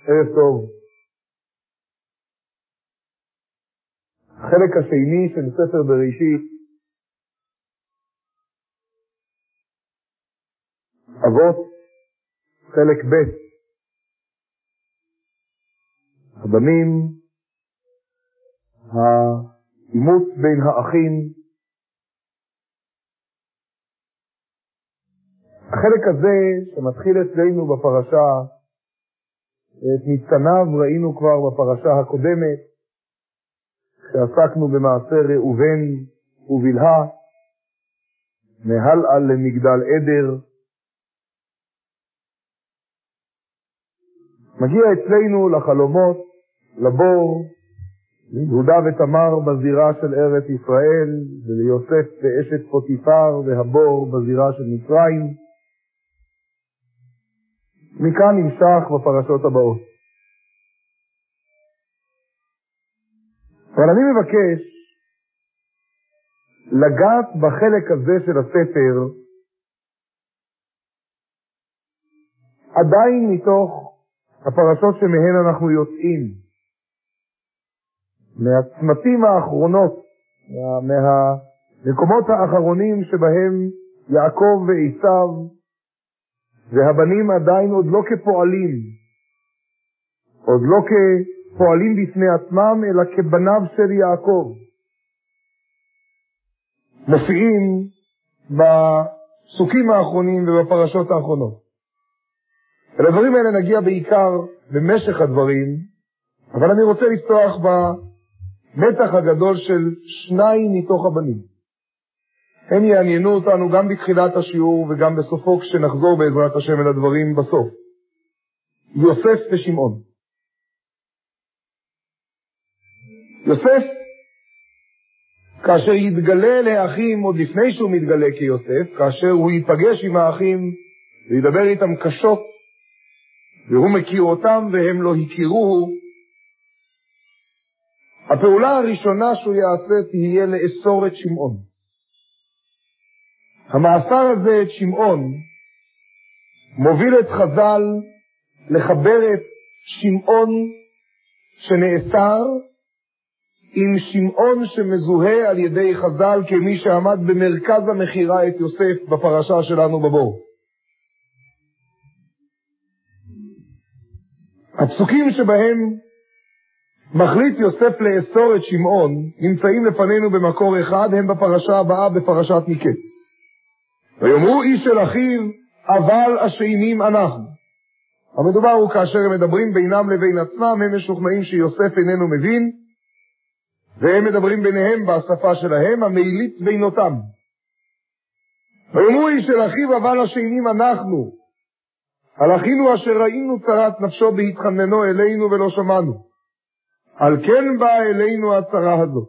ערב טוב. החלק השני של ספר בראשית, אבות, חלק ב', הבנים, האימוץ בין האחים. החלק הזה שמתחיל אצלנו בפרשה, את ניצניו ראינו כבר בפרשה הקודמת, כשעסקנו במעשה ראובן ובלהה, מהלאה למגדל עדר. מגיע אצלנו לחלומות, לבור, ליהודה ותמר בזירה של ארץ ישראל, וליוסף ואשת פוטיפר והבור בזירה של מצרים. מכאן נמשך בפרשות הבאות. אבל אני מבקש לגעת בחלק הזה של הספר עדיין מתוך הפרשות שמהן אנחנו יוצאים, מהצמתים האחרונות, מהמקומות האחרונים שבהם יעקב ועשיו והבנים עדיין עוד לא כפועלים, עוד לא כפועלים בפני עצמם, אלא כבניו של יעקב, מופיעים בפסוקים האחרונים ובפרשות האחרונות. אל הדברים האלה נגיע בעיקר במשך הדברים, אבל אני רוצה לפתוח במתח הגדול של שניים מתוך הבנים. הם יעניינו אותנו גם בתחילת השיעור וגם בסופו, כשנחזור בעזרת השם אל הדברים בסוף. יוסף ושמעון. יוסף, כאשר יתגלה לאחים, עוד לפני שהוא מתגלה כיוסף, כאשר הוא ייפגש עם האחים וידבר איתם קשות, והוא מכיר אותם והם לא הכירוהו, הפעולה הראשונה שהוא יעשה תהיה לאסור את שמעון. המאסר הזה, את שמעון, מוביל את חז"ל לחבר את שמעון שנאסר עם שמעון שמזוהה על ידי חז"ל כמי שעמד במרכז המחירה את יוסף בפרשה שלנו בבור. הפסוקים שבהם מחליט יוסף לאסור את שמעון נמצאים לפנינו במקור אחד, הם בפרשה הבאה, בפרשת מקץ. ויאמרו איש אל אחיו, אבל אשמים אנחנו. המדובר הוא כאשר הם מדברים בינם לבין עצמם, הם משוכנעים שיוסף איננו מבין, והם מדברים ביניהם בשפה שלהם, המעילית בינותם. ויאמרו איש אל אחיו, אבל אשמים אנחנו. על אחינו אשר ראינו צרת נפשו בהתחננו אלינו ולא שמענו. על כן באה אלינו הצרה הזאת.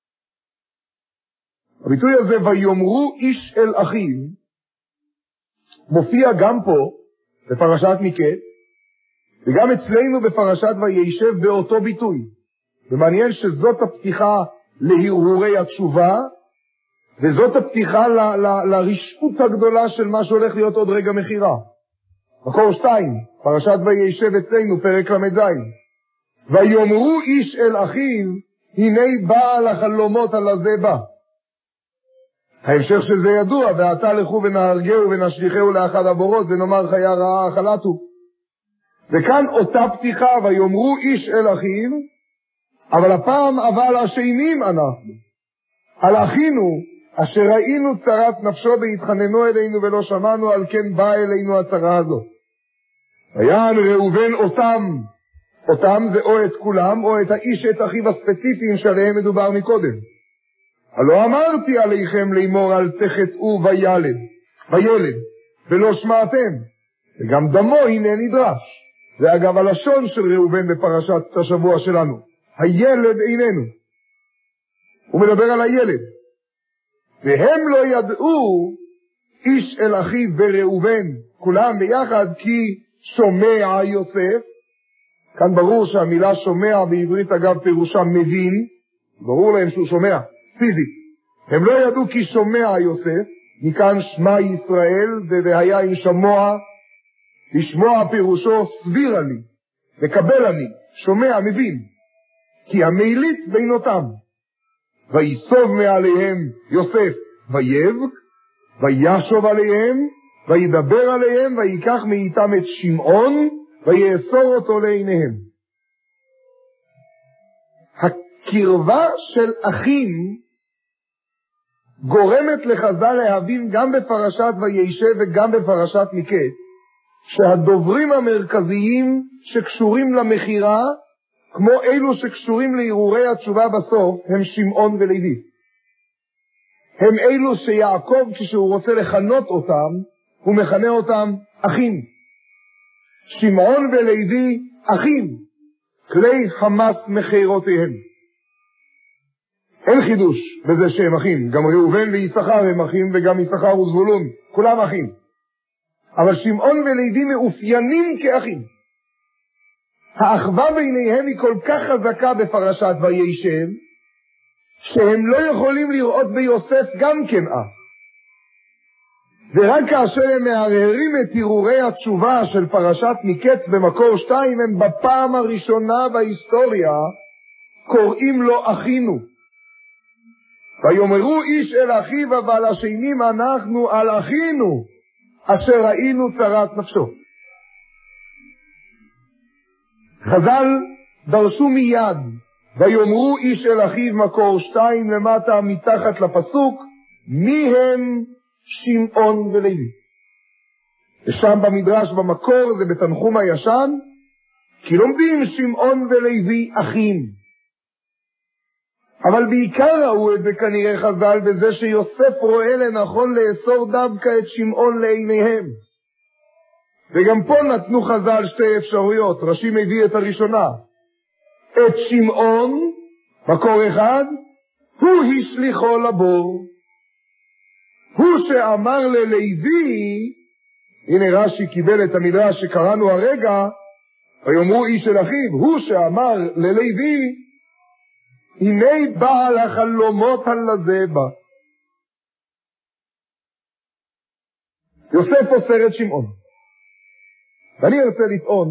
הביטוי הזה, ויאמרו איש אל אחיו, מופיע גם פה בפרשת מקץ, וגם אצלנו בפרשת וישב באותו ביטוי. ומעניין שזאת הפתיחה להרהורי התשובה, וזאת הפתיחה לרשעות הגדולה של מה שהולך להיות עוד רגע מחירה. מקור 2, פרשת וישב אצלנו, פרק למ"ז. ויאמרו איש אל אחיו, הנה בעל החלומות על הזה בא. ההמשך של זה ידוע, ועתה לכו ונהרגהו ונשליחהו לאחד הבורות ונאמר חיה רעה אכלתו. וכאן אותה פתיחה, ויאמרו איש אל אחיו, אבל הפעם אבל אשמים אנחנו. על אחינו אשר ראינו צרת נפשו בהתחננו אלינו ולא שמענו, על כן באה אלינו הצרה הזאת. ויען ראובן אותם זה או את כולם או את האיש את אחיו הספציפיים שעליהם מדובר מקודם. הלא אמרתי עליכם לאמור אל תחטאו וילד ולא שמעתם, וגם דמו הנה נדרש. זה אגב הלשון של ראובן בפרשת השבוע שלנו, הילד איננו. הוא מדבר על הילד. והם לא ידעו איש אל אחיו וראובן כולם ביחד כי שומע יוסף. כאן ברור שהמילה שומע בעברית אגב פירושה מבין, ברור להם שהוא שומע פיזית. הם לא ידעו כי שומע יוסף, מכאן שמע ישראל, והיה עם שמוע, לשמוע פירושו סבירה לי, מקבל אני, שומע, מבין, כי המילית בינותם. ויסוב מעליהם יוסף ויבק, וישוב עליהם, וידבר עליהם, ויקח מאיתם את שמעון, ויאסור אותו לעיניהם. הקרבה של אחים גורמת לחז"ל להבין גם בפרשת וישב וגם בפרשת מקץ, שהדוברים המרכזיים שקשורים למחירה, כמו אלו שקשורים להרהורי התשובה בסוף, הם שמעון ולוי. הם אלו שיעקב, כשהוא רוצה לכנות אותם, הוא מכנה אותם אחים. שמעון ולוי אחים, כלי חמאס מחירותיהם. אין חידוש בזה שהם אחים, גם ראובן ויששכר הם אחים, וגם יששכר וזבולון, כולם אחים. אבל שמעון ולוי מאופיינים כאחים. האחווה ביניהם היא כל כך חזקה בפרשת וישב, שהם לא יכולים לראות ביוסף גם כן אח. ורק כאשר הם מהרהרים את הרהורי התשובה של פרשת מקץ במקור 2, הם בפעם הראשונה בהיסטוריה קוראים לו אחינו. ויאמרו איש אל אחיו, אבל השנים אנחנו על אחינו, אשר ראינו צרת נפשו. חז"ל דרשו מיד, ויאמרו איש אל אחיו, מקור 2 למטה מתחת לפסוק, מי הם שמעון ולוי. ושם במדרש במקור, זה בתנחום הישן, כי לומדים שמעון ולוי אחים. אבל בעיקר ראו את זה כנראה חז"ל בזה שיוסף רואה לנכון לאסור דווקא את שמעון לעיניהם. וגם פה נתנו חז"ל שתי אפשרויות. רש"י מביא את הראשונה. את שמעון, מקור אחד, הוא השליחו לבור. הוא שאמר ללוי, הנה רש"י קיבל את המדרש שקראנו הרגע, ויאמרו איש אל אחיו, הוא שאמר ללוי, הנה בעל החלומות הלזה בא. יוסף אוסר את שמעון. ואני ארצה לטעון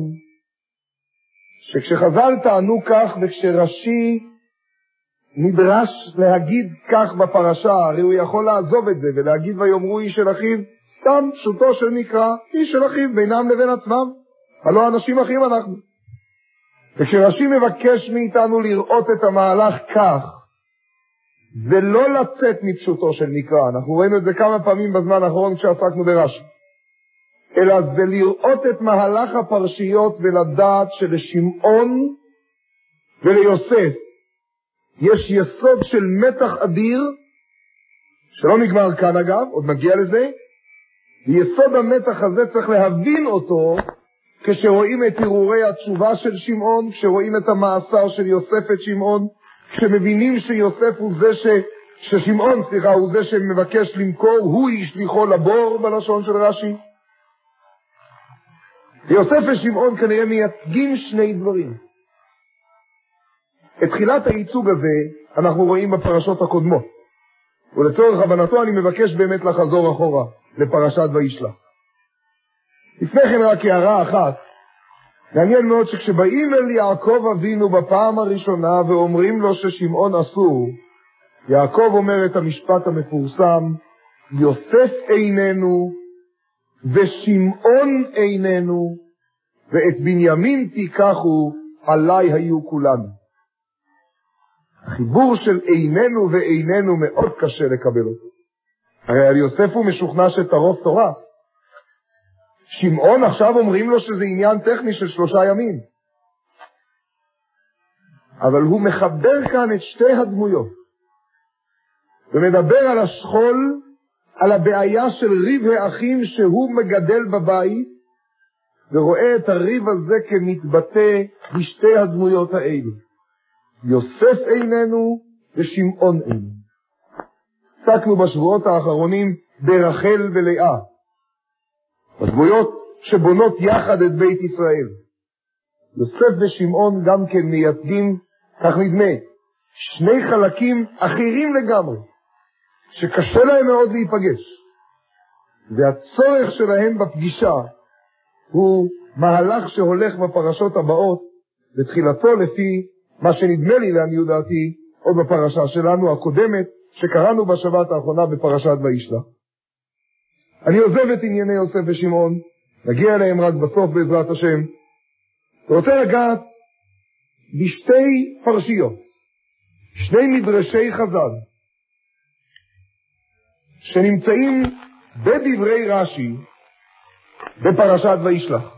שכשחז"ל טענו כך וכשרש"י נדרש להגיד כך בפרשה, הרי הוא יכול לעזוב את זה ולהגיד ויאמרו איש אל אחיו, סתם פשוטו של מקרא, איש אל אחיו בינם לבין עצמם, הלא אנשים אחים אנחנו. וכשרש"י מבקש מאיתנו לראות את המהלך כך, ולא לצאת מפשוטו של מקרא, אנחנו ראינו את זה כמה פעמים בזמן האחרון כשעסקנו ברש"י, אלא זה לראות את מהלך הפרשיות ולדעת שלשמעון וליוסף יש יסוד של מתח אדיר, שלא נגמר כאן אגב, עוד מגיע לזה, ויסוד המתח הזה צריך להבין אותו, כשרואים את הרהורי התשובה של שמעון, כשרואים את המאסר של יוסף את שמעון, כשמבינים שיוסף הוא זה ששמעון הוא זה שמבקש למכור, הוא השליחו לבור בלשון של רש"י. ויוסף ושמעון כנראה מייצגים שני דברים. את תחילת הייצוג הזה אנחנו רואים בפרשות הקודמות, ולצורך הבנתו אני מבקש באמת לחזור אחורה לפרשת וישלח. לפני כן רק הערה אחת, מעניין מאוד שכשבאים אל יעקב אבינו בפעם הראשונה ואומרים לו ששמעון אסור, יעקב אומר את המשפט המפורסם, יוסף איננו ושמעון איננו ואת בנימין תיקחו, עליי היו כולנו. החיבור של איננו ואיננו מאוד קשה לקבל אותו. הרי על יוסף הוא משוכנע שתרוף תורה. שמעון עכשיו אומרים לו שזה עניין טכני של 3 ימים. אבל הוא מחבר כאן את שתי הדמויות. ומדבר על השכול, על הבעיה של ריב האחים שהוא מגדל בבית, ורואה את הריב הזה כמתבטא בשתי הדמויות האלו. יוסף איננו ושמעון איננו. עסקנו בשבועות האחרונים ברחל ולאה, הדמויות שבונות יחד את בית ישראל. יוסף ושמעון גם כן מייצגים, כך נדמה, שני חלקים אחרים לגמרי, שקשה להם מאוד להיפגש. והצורך שלהם בפגישה הוא מהלך שהולך בפרשות הבאות, בתחילתו לפי מה שנדמה לי לעניות דעתי, עוד בפרשה שלנו הקודמת, שקראנו בשבת האחרונה בפרשת וישלח. אני עוזב את ענייני יוסף ושמעון, נגיע אליהם רק בסוף בעזרת השם, ורוצה לגעת בשתי פרשיות, שני מדרשי חז"ל, שנמצאים בדברי רש"י בפרשת וישלח.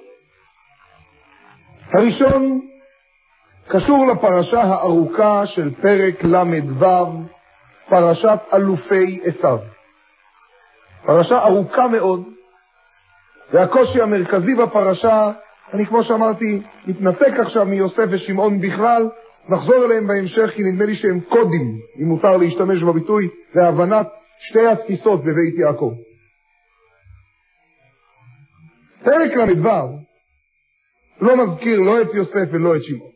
הראשון קשור לפרשה הארוכה של פרק ל"ו, פרשת אלופי עשיו. פרשה ארוכה מאוד, והקושי המרכזי בפרשה, אני כמו שאמרתי, מתנתק עכשיו מיוסף ושמעון בכלל, נחזור אליהם בהמשך, כי נדמה לי שהם קודים, אם מותר להשתמש בביטוי, להבנת שתי התפיסות בבית יעקב. פרק ל"ו לא מזכיר לא את יוסף ולא את שמעון.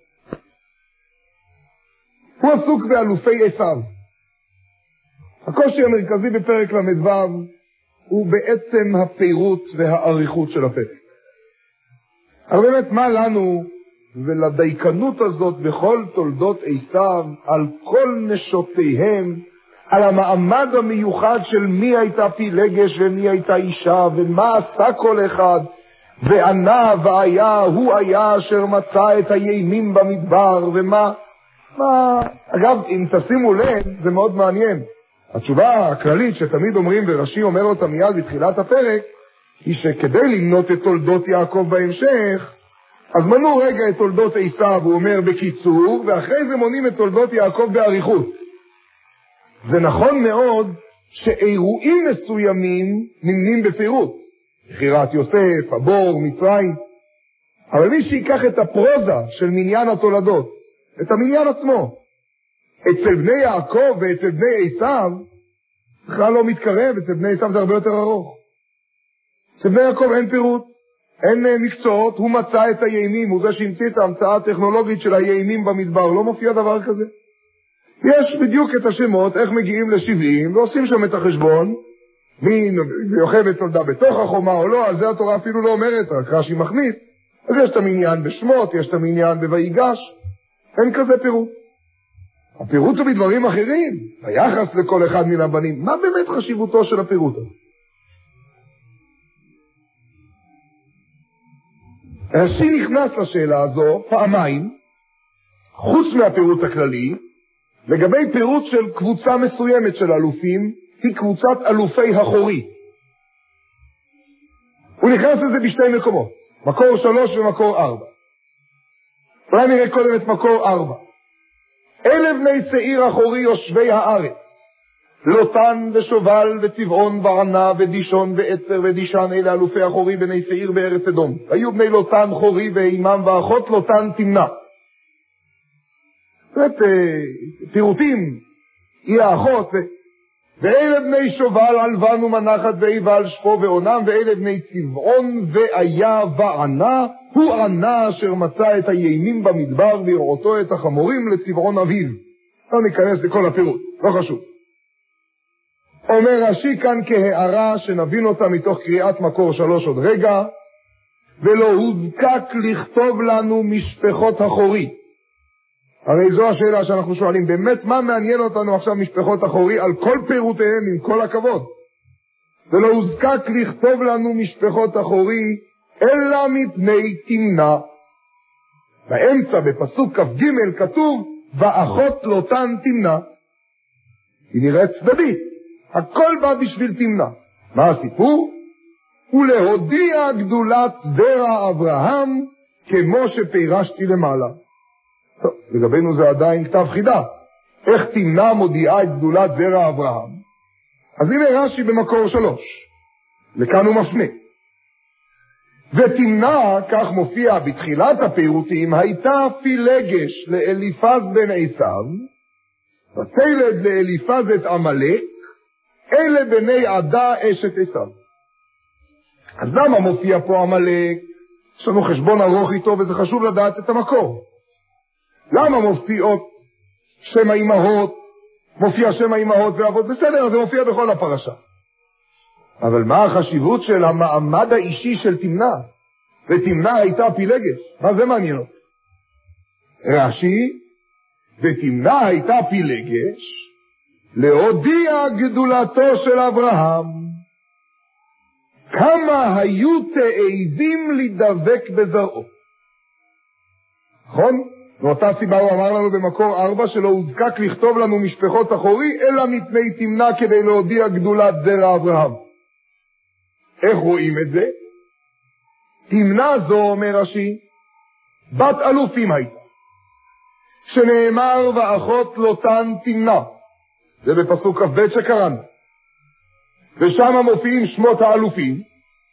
הוא עסוק באלופי עשיו. הקושי המרכזי בפרק ל"ו הוא בעצם הפירוט והאריכות של הפרק. אבל באמת מה לנו ולדייקנות הזאת בכל תולדות עשיו, על כל נשותיהם, על המעמד המיוחד של מי הייתה פילגש ומי הייתה אישה ומה עשה כל אחד, וענה והיה, הוא היה אשר מצא את הימים במדבר, ומה אגב, אם תשימו לב, זה מאוד מעניין. התשובה הכללית שתמיד אומרים, ורש"י אומר אותה מיד בתחילת הפרק, היא שכדי למנות את תולדות יעקב בהמשך, אז מנו רגע את תולדות עשיו, הוא אומר בקיצור, ואחרי זה מונים את תולדות יעקב באריכות. זה נכון מאוד שאירועים מסוימים נמנים בפירוט. בחירת יוסף, הבור, מצרים. אבל מי שיקח את הפרוזה של מניין התולדות, את המניין עצמו, אצל בני יעקב ואצל בני עשיו, בכלל לא מתקרב, אצל בני עשיו זה הרבה יותר ארוך. אצל בני יעקב אין פירוט, אין מקצועות, הוא מצא את הימים, הוא זה שהמציא את ההמצאה הטכנולוגית של הימים במדבר, לא מופיע דבר כזה. יש בדיוק את השמות, איך מגיעים ל70, ועושים שם את החשבון, מי יוכבת תולדה בתוך החומה או לא, על זה התורה אפילו לא אומרת, רק רש"י מכניס. אז יש את המניין בשמות, יש את המניין בויגש, אין כזה פירוט. הפירוט הוא בדברים אחרים, היחס לכל אחד מן הבנים. מה באמת חשיבותו של הפירוט הזה? רש"י נכנס לשאלה הזו פעמיים, חוץ מהפירוט הכללי, לגבי פירוט של קבוצה מסוימת של אלופים, היא קבוצת אלופי החורי. הוא נכנס לזה בשתי מקומות, מקור 3 ומקור 4. אולי נראה קודם את מקור 4. אלה בני שעיר החורי יושבי הארץ, לוטן ושובל וצבעון וענה ודישון ועצר ודישן, אלה אלופי החורי בני שעיר בארץ אדום. היו בני לוטן חורי ואימם ואחות לוטן תמנה. זאת פירוטים, היא האחות, ואלה בני שובל עלבן ומנחת ואיבל שפו ועונם, ואלה בני צבעון והיה וענה, הוא ענה אשר מצא את הימים במדבר ויראותו את החמורים לצבעון אביו. לא ניכנס לכל הפירוט, לא חשוב. אומר רש"י כאן כהערה שנבין אותה מתוך קריאת מקור 3 עוד רגע, ולא הוזקק לכתוב לנו משפחות החורי. הרי זו השאלה שאנחנו שואלים, באמת מה מעניין אותנו עכשיו משפחות החורי על כל פירוטיהם עם כל הכבוד? ולא הוזקק לכתוב לנו משפחות החורי אלא מפני תמנה. באמצע בפסוק כ"ג כתוב ואחות לוטן תמנה. היא נראית צדדית, הכל בא בשביל תמנה. מה הסיפור? ולהודיע גדולת זרע אברהם כמו שפירשתי למעלה. טוב, לגבינו זה עדיין כתב חידה. איך תמנה מודיעה את גדולת זרע אברהם? אז הנה רש"י במקור 3. לכאן הוא מפנה. ותמנה, כך מופיע בתחילת הפירוטים, הייתה פילגש לאליפז בן עשיו, ותלד לאליפז את עמלק, אלה בני עדה אשת עשיו. אז למה מופיע פה עמלק? יש לנו חשבון ארוך איתו וזה חשוב לדעת את המקור. למה מופיעות שם האימהות, מופיע שם האימהות ואבות? בסדר, זה מופיע בכל הפרשה. אבל מה החשיבות של המעמד האישי של תמנה? ותמנע הייתה פילגש. מה זה מעניין אותי? רש"י, ותמנע הייתה פילגש, להודיע גדולתו של אברהם. כמה היו תאבים לדבק בזרעו. נכון? מאותה סיבה הוא אמר לנו במקור 4 שלא הוזקק לכתוב לנו משפחות אחורי, אלא מפני תמנע כדי להודיע גדולת זרע אברהם. איך רואים את זה? תמנע זו, אומר רש"י, בת אלופים הייתה, שנאמר ואחות לוטן תמנע. זה בפסוק כ"ב שקראנו. ושם מופיעים שמות האלופים,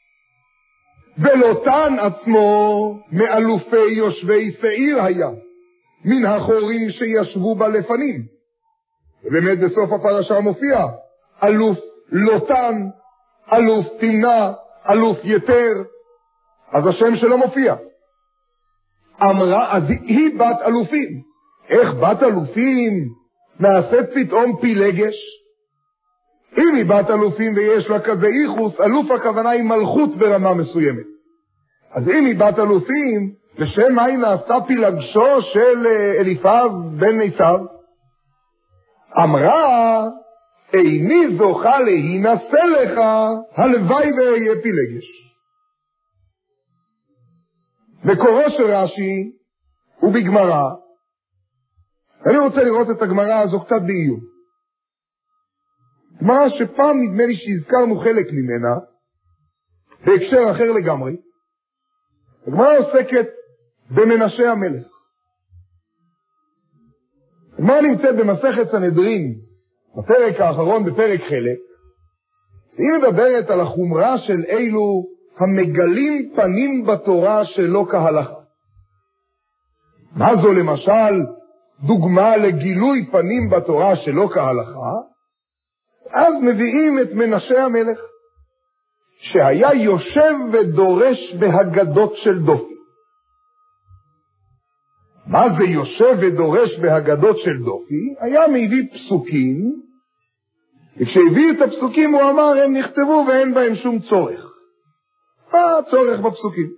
ולוטן עצמו מאלופי יושבי שעיר היה, מן החורים שישבו בה לפנים. ובאמת בסוף הפרשה מופיע אלוף לוטן, אלוף תמנע, אלוף יתר, אז השם שלו מופיע. אמרה, אז היא בת אלופים. איך בת אלופים נעשית פתאום פילגש? אם היא בת אלופים ויש לה כזה ייחוס, אלוף הכוונה היא מלכות ברמה מסוימת. אז אם היא בת אלופים, לשם מה היא נעשתה פילגשו של אליפז בן מיצב? אמרה, איני זוכה להינשא לך, הלוואי ואהיה פילגש. מקורו של רש"י הוא בגמרא. אני רוצה לראות את הגמרא הזו קצת באיום. גמרא שפעם נדמה לי שהזכרנו חלק ממנה, בהקשר אחר לגמרי. הגמרא עוסקת במנשה המלך. הגמרא נמצאת במסכת סנהדרין, בפרק האחרון בפרק חלק. היא מדברת על החומרה של אלו המגלים פנים בתורה שלא כהלכה. מה זו למשל דוגמה לגילוי פנים בתורה שלא כהלכה? אז מביאים את מנשה המלך, שהיה יושב ודורש בהגדות של דופי. מה זה יושב ודורש בהגדות של דופי? היה מביא פסוקים, וכשהביא את הפסוקים הוא אמר הם נכתבו ואין בהם שום צורך. מה הצורך בפסוקים?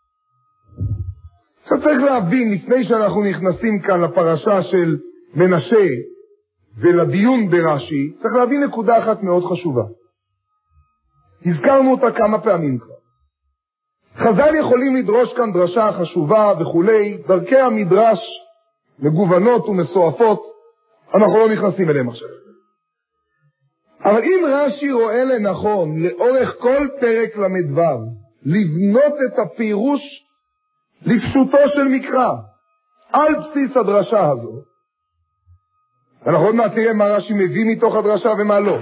עכשיו צריך להבין, לפני שאנחנו נכנסים כאן לפרשה של מנשה ולדיון ברש"י, צריך להבין נקודה אחת מאוד חשובה. הזכרנו אותה כמה פעמים כבר. חז"ל יכולים לדרוש כאן דרשה חשובה וכולי, דרכי המדרש מגוונות ומסועפות, אנחנו לא נכנסים אליהם עכשיו. אבל אם רש"י רואה לנכון לאורך כל פרק למדו לבנות את הפירוש לפשוטו של מקרא על בסיס הדרשה הזו, אנחנו עוד מעט נראה מה רש"י מביא מתוך הדרשה ומה לא.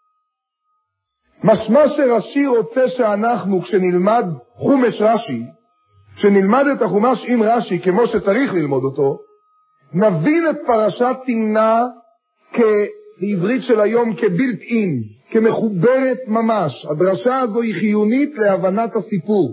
משמע שרש"י רוצה שאנחנו כשנלמד חומש רש"י, כשנלמד את החומש עם רש"י כמו שצריך ללמוד אותו, נבין את פרשת תמנע בעברית של היום כבילט אין, כמחוברת ממש. הדרשה הזו היא חיונית להבנת הסיפור.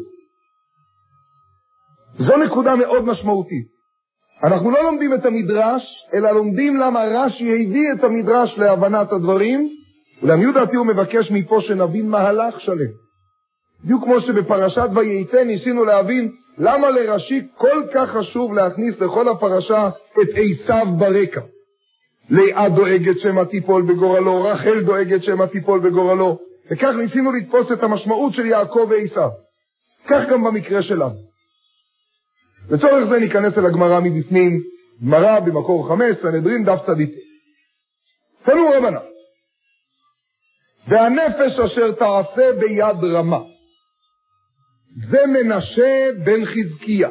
זו נקודה מאוד משמעותית. אנחנו לא לומדים את המדרש, אלא לומדים למה רש"י הביא את המדרש להבנת הדברים, ולעניות דעתי הוא מבקש מפה שנבין מהלך שלם. בדיוק כמו שבפרשת ויצא ניסינו להבין למה לרש"י כל כך חשוב להכניס לכל הפרשה את עשיו ברקע. לאה דואגת שמה תיפול בגורלו, רחל דואגת שמה תיפול בגורלו, וכך ניסינו לתפוס את המשמעות של יעקב ועשיו. כך גם במקרה שלנו. לצורך זה ניכנס אל הגמרא מבפנים, גמרא במקור 5, סנהדרין דף צדיק. תנו רבנה, והנפש אשר תעשה ביד רמה, זה מנשה בן חזקיה.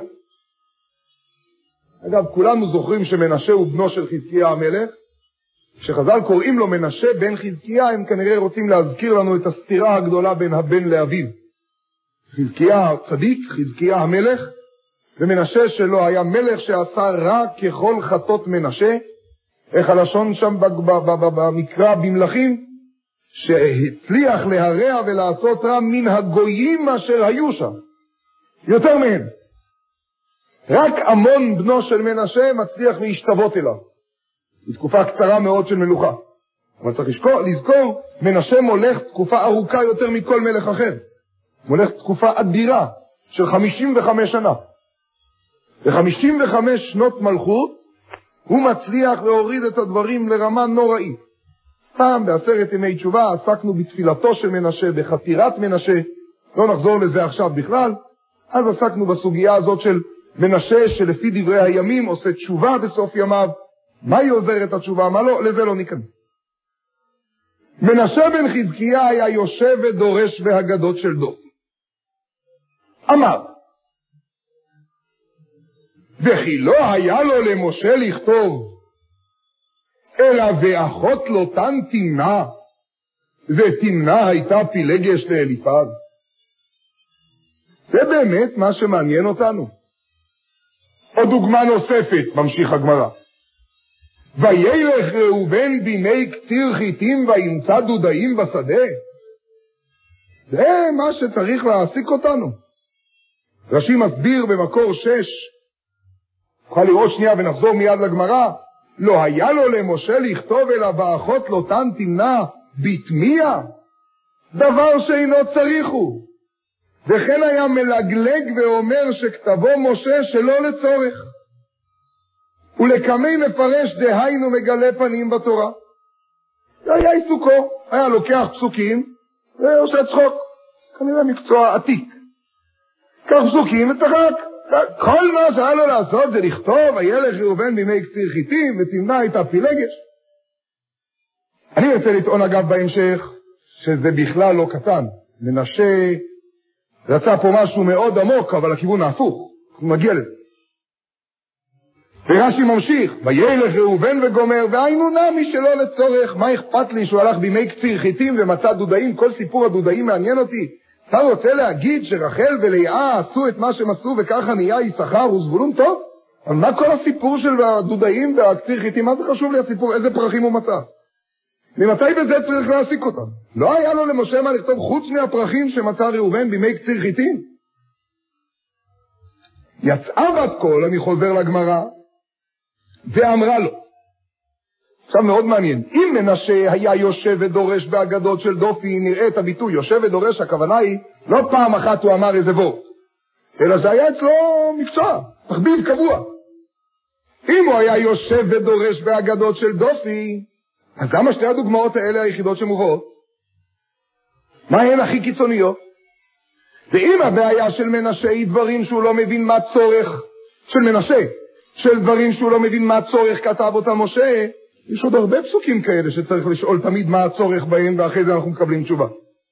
אגב, כולנו זוכרים שמנשה הוא בנו של חזקיה המלך. כשחז"ל קוראים לו מנשה בן חזקיה, הם כנראה רוצים להזכיר לנו את הסתירה הגדולה בין הבן לאביו. חזקיה צדיק, חזקיה המלך, ומנשה שלו היה מלך שעשה רע ככל חטות מנשה. איך הלשון שם במקרא במלכים? שהצליח להרע ולעשות רע מן הגויים אשר היו שם. יותר מהם. רק עמון בנו של מנשה מצליח להשתוות אליו. בתקופה קצרה מאוד של מלוכה. אבל צריך לזכור, מנשה מולך תקופה ארוכה יותר מכל מלך אחר. מולך תקופה אדירה של 55 שנה. ב-55 שנות מלכות, הוא מצליח להוריד את הדברים לרמה נוראית. פעם ב10 ימי תשובה עסקנו בתפילתו של מנשה, בחתירת מנשה, לא נחזור לזה עכשיו בכלל, אז עסקנו בסוגיה הזאת של מנשה שלפי דברי הימים עושה תשובה בסוף ימיו, מה היא עוזרת התשובה, מה לא, לזה לא ניכנס. מנשה בן חזקיה היה יושב ודורש בהגדות של דופי. אמר, וכי לא היה לו למשה לכתוב, אלא ואחות לו תן תמנה, ותמנה הייתה פילגש לאליפז. זה באמת מה שמעניין אותנו. עוד דוגמה נוספת, ממשיך הגמרא. וילך ראובן בימי קציר חיטים וימצא דודאים בשדה. זה מה שצריך להעסיק אותנו. רש"י מסביר במקור 6, נוכל לראות שנייה ונחזור מיד לגמרא, לא היה לו למשה לכתוב אלא ואחות לו תן תמנה בתמיה, דבר שאינו צריכו. וכן היה מלגלג ואומר שכתבו משה שלא לצורך. ולקמי מפרש דהיינו מגלה פנים בתורה. זה היה עיסוקו, היה לוקח פסוקים ועושה צחוק. כנראה מקצוע עתיק. כך פסוקים וצחק. כל מה שהיה לו לעשות זה לכתוב, הילך ראובן בימי קציר חיטים ותמנה הייתה פילגש. אני רוצה לטעון אגב בהמשך שזה בכלל לא קטן. מנשה רצה פה משהו מאוד עמוק, אבל הכיוון ההפוך. הוא מגיע לזה. ורש"י ממשיך, וילך ראובן וגומר, והיינו נמי שלא לצורך, מה אכפת לי שהוא הלך בימי קציר חיטים ומצא דודאים, כל סיפור הדודאים מעניין אותי. אתה רוצה להגיד שרחל ולאה עשו את מה שהם עשו וככה נהיה יששכר וזבולון טוב? אבל מה כל הסיפור של הדודאים והקציר חיטים? מה זה חשוב לי הסיפור? איזה פרחים הוא מצא? ממתי בזה צריך להעסיק אותם? לא היה לו למשה מה לכתוב חוץ מהפרחים שמצא ראובן בימי קציר חיטים? יצאה בת קול, אני חוזר לגמרא, ואמרה לו, עכשיו מאוד מעניין, אם מנשה היה יושב ודורש בהגדות של דופי, נראה את הביטוי, יושב ודורש, הכוונה היא, לא פעם אחת הוא אמר איזה וורט, אלא זה היה אצלו מקצוע, תחביב קבוע. אם הוא היה יושב ודורש בהגדות של דופי, אז למה שתי הדוגמאות האלה היחידות שמובאות? מה הן הכי קיצוניות? ואם הבעיה של מנשה היא דברים שהוא לא מבין מה צורך של מנשה, של דברים שהוא לא מבין מה צורך כתב אותם משה, יש עוד הרבה פסוקים כאלה שצריך לשאול תמיד מה הצורך בהם, ואחרי זה אנחנו מקבלים תשובה.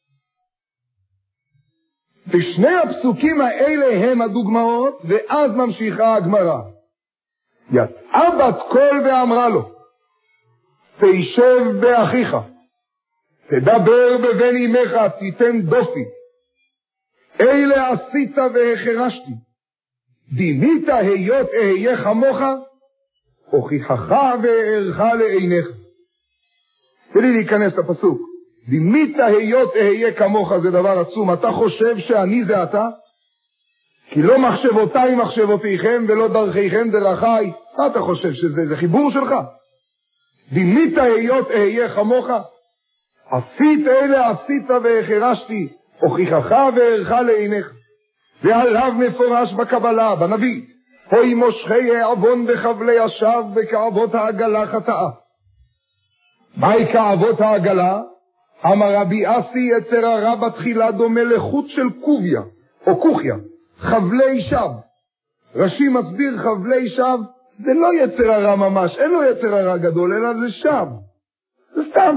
ושני הפסוקים האלה הם הדוגמאות, ואז ממשיכה הגמרא. יצאה בת קול ואמרה לו, תישב באחיך, תדבר בבן אמך, תיתן דופי. אלה עשית והחרשתי. דימית היות אהיה כמוך, הוכיחך ואערך לעיניך. תראי להיכנס לפסוק. דימית היות אהיה כמוך, זה דבר עצום. אתה חושב שאני זה אתה? כי לא מחשבותיי מחשבותיכם ולא דרכיכם דרכיי. מה אתה חושב שזה? זה חיבור שלך? דימית היות אהיה כמוך, עשית אלה עשית והחרשתי, הוכיחך ואערך לעיניך. ועליו מפורש בקבלה, בנביא, הוי מושכי העוון בחבלי השב וכאבות העגלה חטאה. מהי כאבות העגלה? אמר רבי אסי, יצר הרע בתחילה דומה לחוט של קוביה או כוחיה, חבלי שב. רש"י מסביר חבלי שב, זה לא יצר הרע ממש, אין לו יצר הרע גדול, אלא זה שב, זה סתם.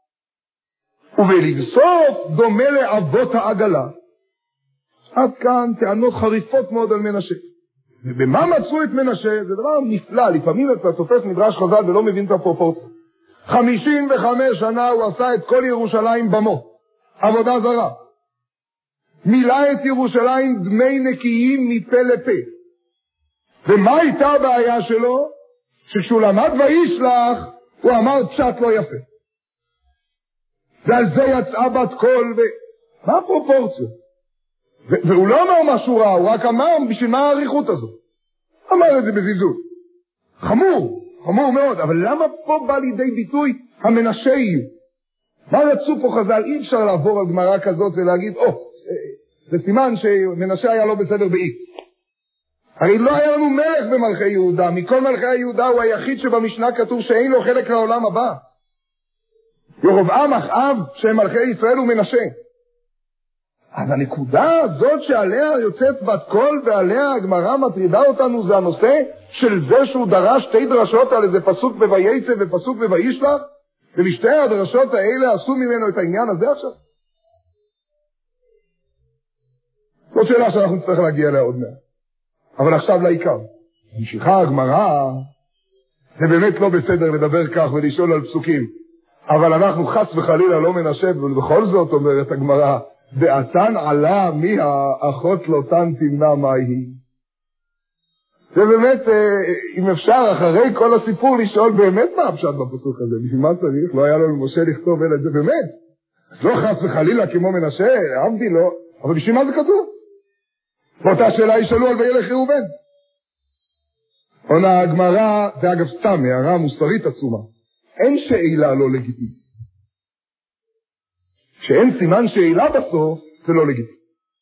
ובלבסוף דומה לאבות העגלה. עד כאן טענות חריפות מאוד על מנשה. ובמה מצאו את מנשה? זה דבר נפלא, לפעמים אתה תופס מדרש חז"ל ולא מבין את הפרופורציה. 55 שנה הוא עשה את כל ירושלים במו, עבודה זרה. מילא את ירושלים דמי נקיים מפה לפה. ומה הייתה הבעיה שלו? שכשהוא למד וישלח, הוא אמר פשט לא יפה. ועל זה יצאה בת קול, מה הפרופורציה? והוא לא אמר משהו רע, הוא רק אמר בשביל מה העריכות הזאת. אמר את זה בזלזול. חמור מאוד, אבל למה פה בא לידי ביטוי המנשאיות? מה רצו פה חז"ל? אי אפשר לעבור על גמרא כזאת ולהגיד, זה סימן שמנשה היה לא בסדר באית. הרי לא היה לנו מלך במלכי יהודה, מכל מלכי היהודה הוא היחיד שבמשנה כתוב שאין לו חלק לעולם הבא. ירבעם אחאב שהם מלכי ישראל ומנשה. אז הנקודה הזאת שעליה יוצאת בת קול ועליה הגמרא מטרידה אותנו זה הנושא של זה שהוא דרש שתי דרשות על איזה פסוק בויצא ופסוק בוישלח, ובשתי הדרשות האלה עשו ממנו את העניין הזה עכשיו. זאת שאלה שאנחנו נצטרך להגיע אליה עוד מעט. אבל עכשיו לעיקר. ממשיכה הגמרא, זה באמת לא בסדר לדבר כך ולשאול על פסוקים. אבל אנחנו חס וחלילה לא מנשב, ובכל זאת אומרת הגמרא, דעתן עלה מי האחות לא תן תמנע מהי. זה באמת, אם אפשר, אחרי כל הסיפור לשאול באמת מה הפשט בפסוק הזה. בשביל מה צריך? לא היה לו למשה לכתוב אלא את זה באמת. אז לא חס וחלילה כמו מנשה, אהבתי לו, אבל בשביל מה זה כתוב? באותה שאלה ישאלו על וילך ראובן. עונה הגמרא, זה אגב סתם, הערה מוסרית עצומה. אין שאלה לא לגיטימית. כשאין סימן שאלה בסוף, זה לא לגיטימי.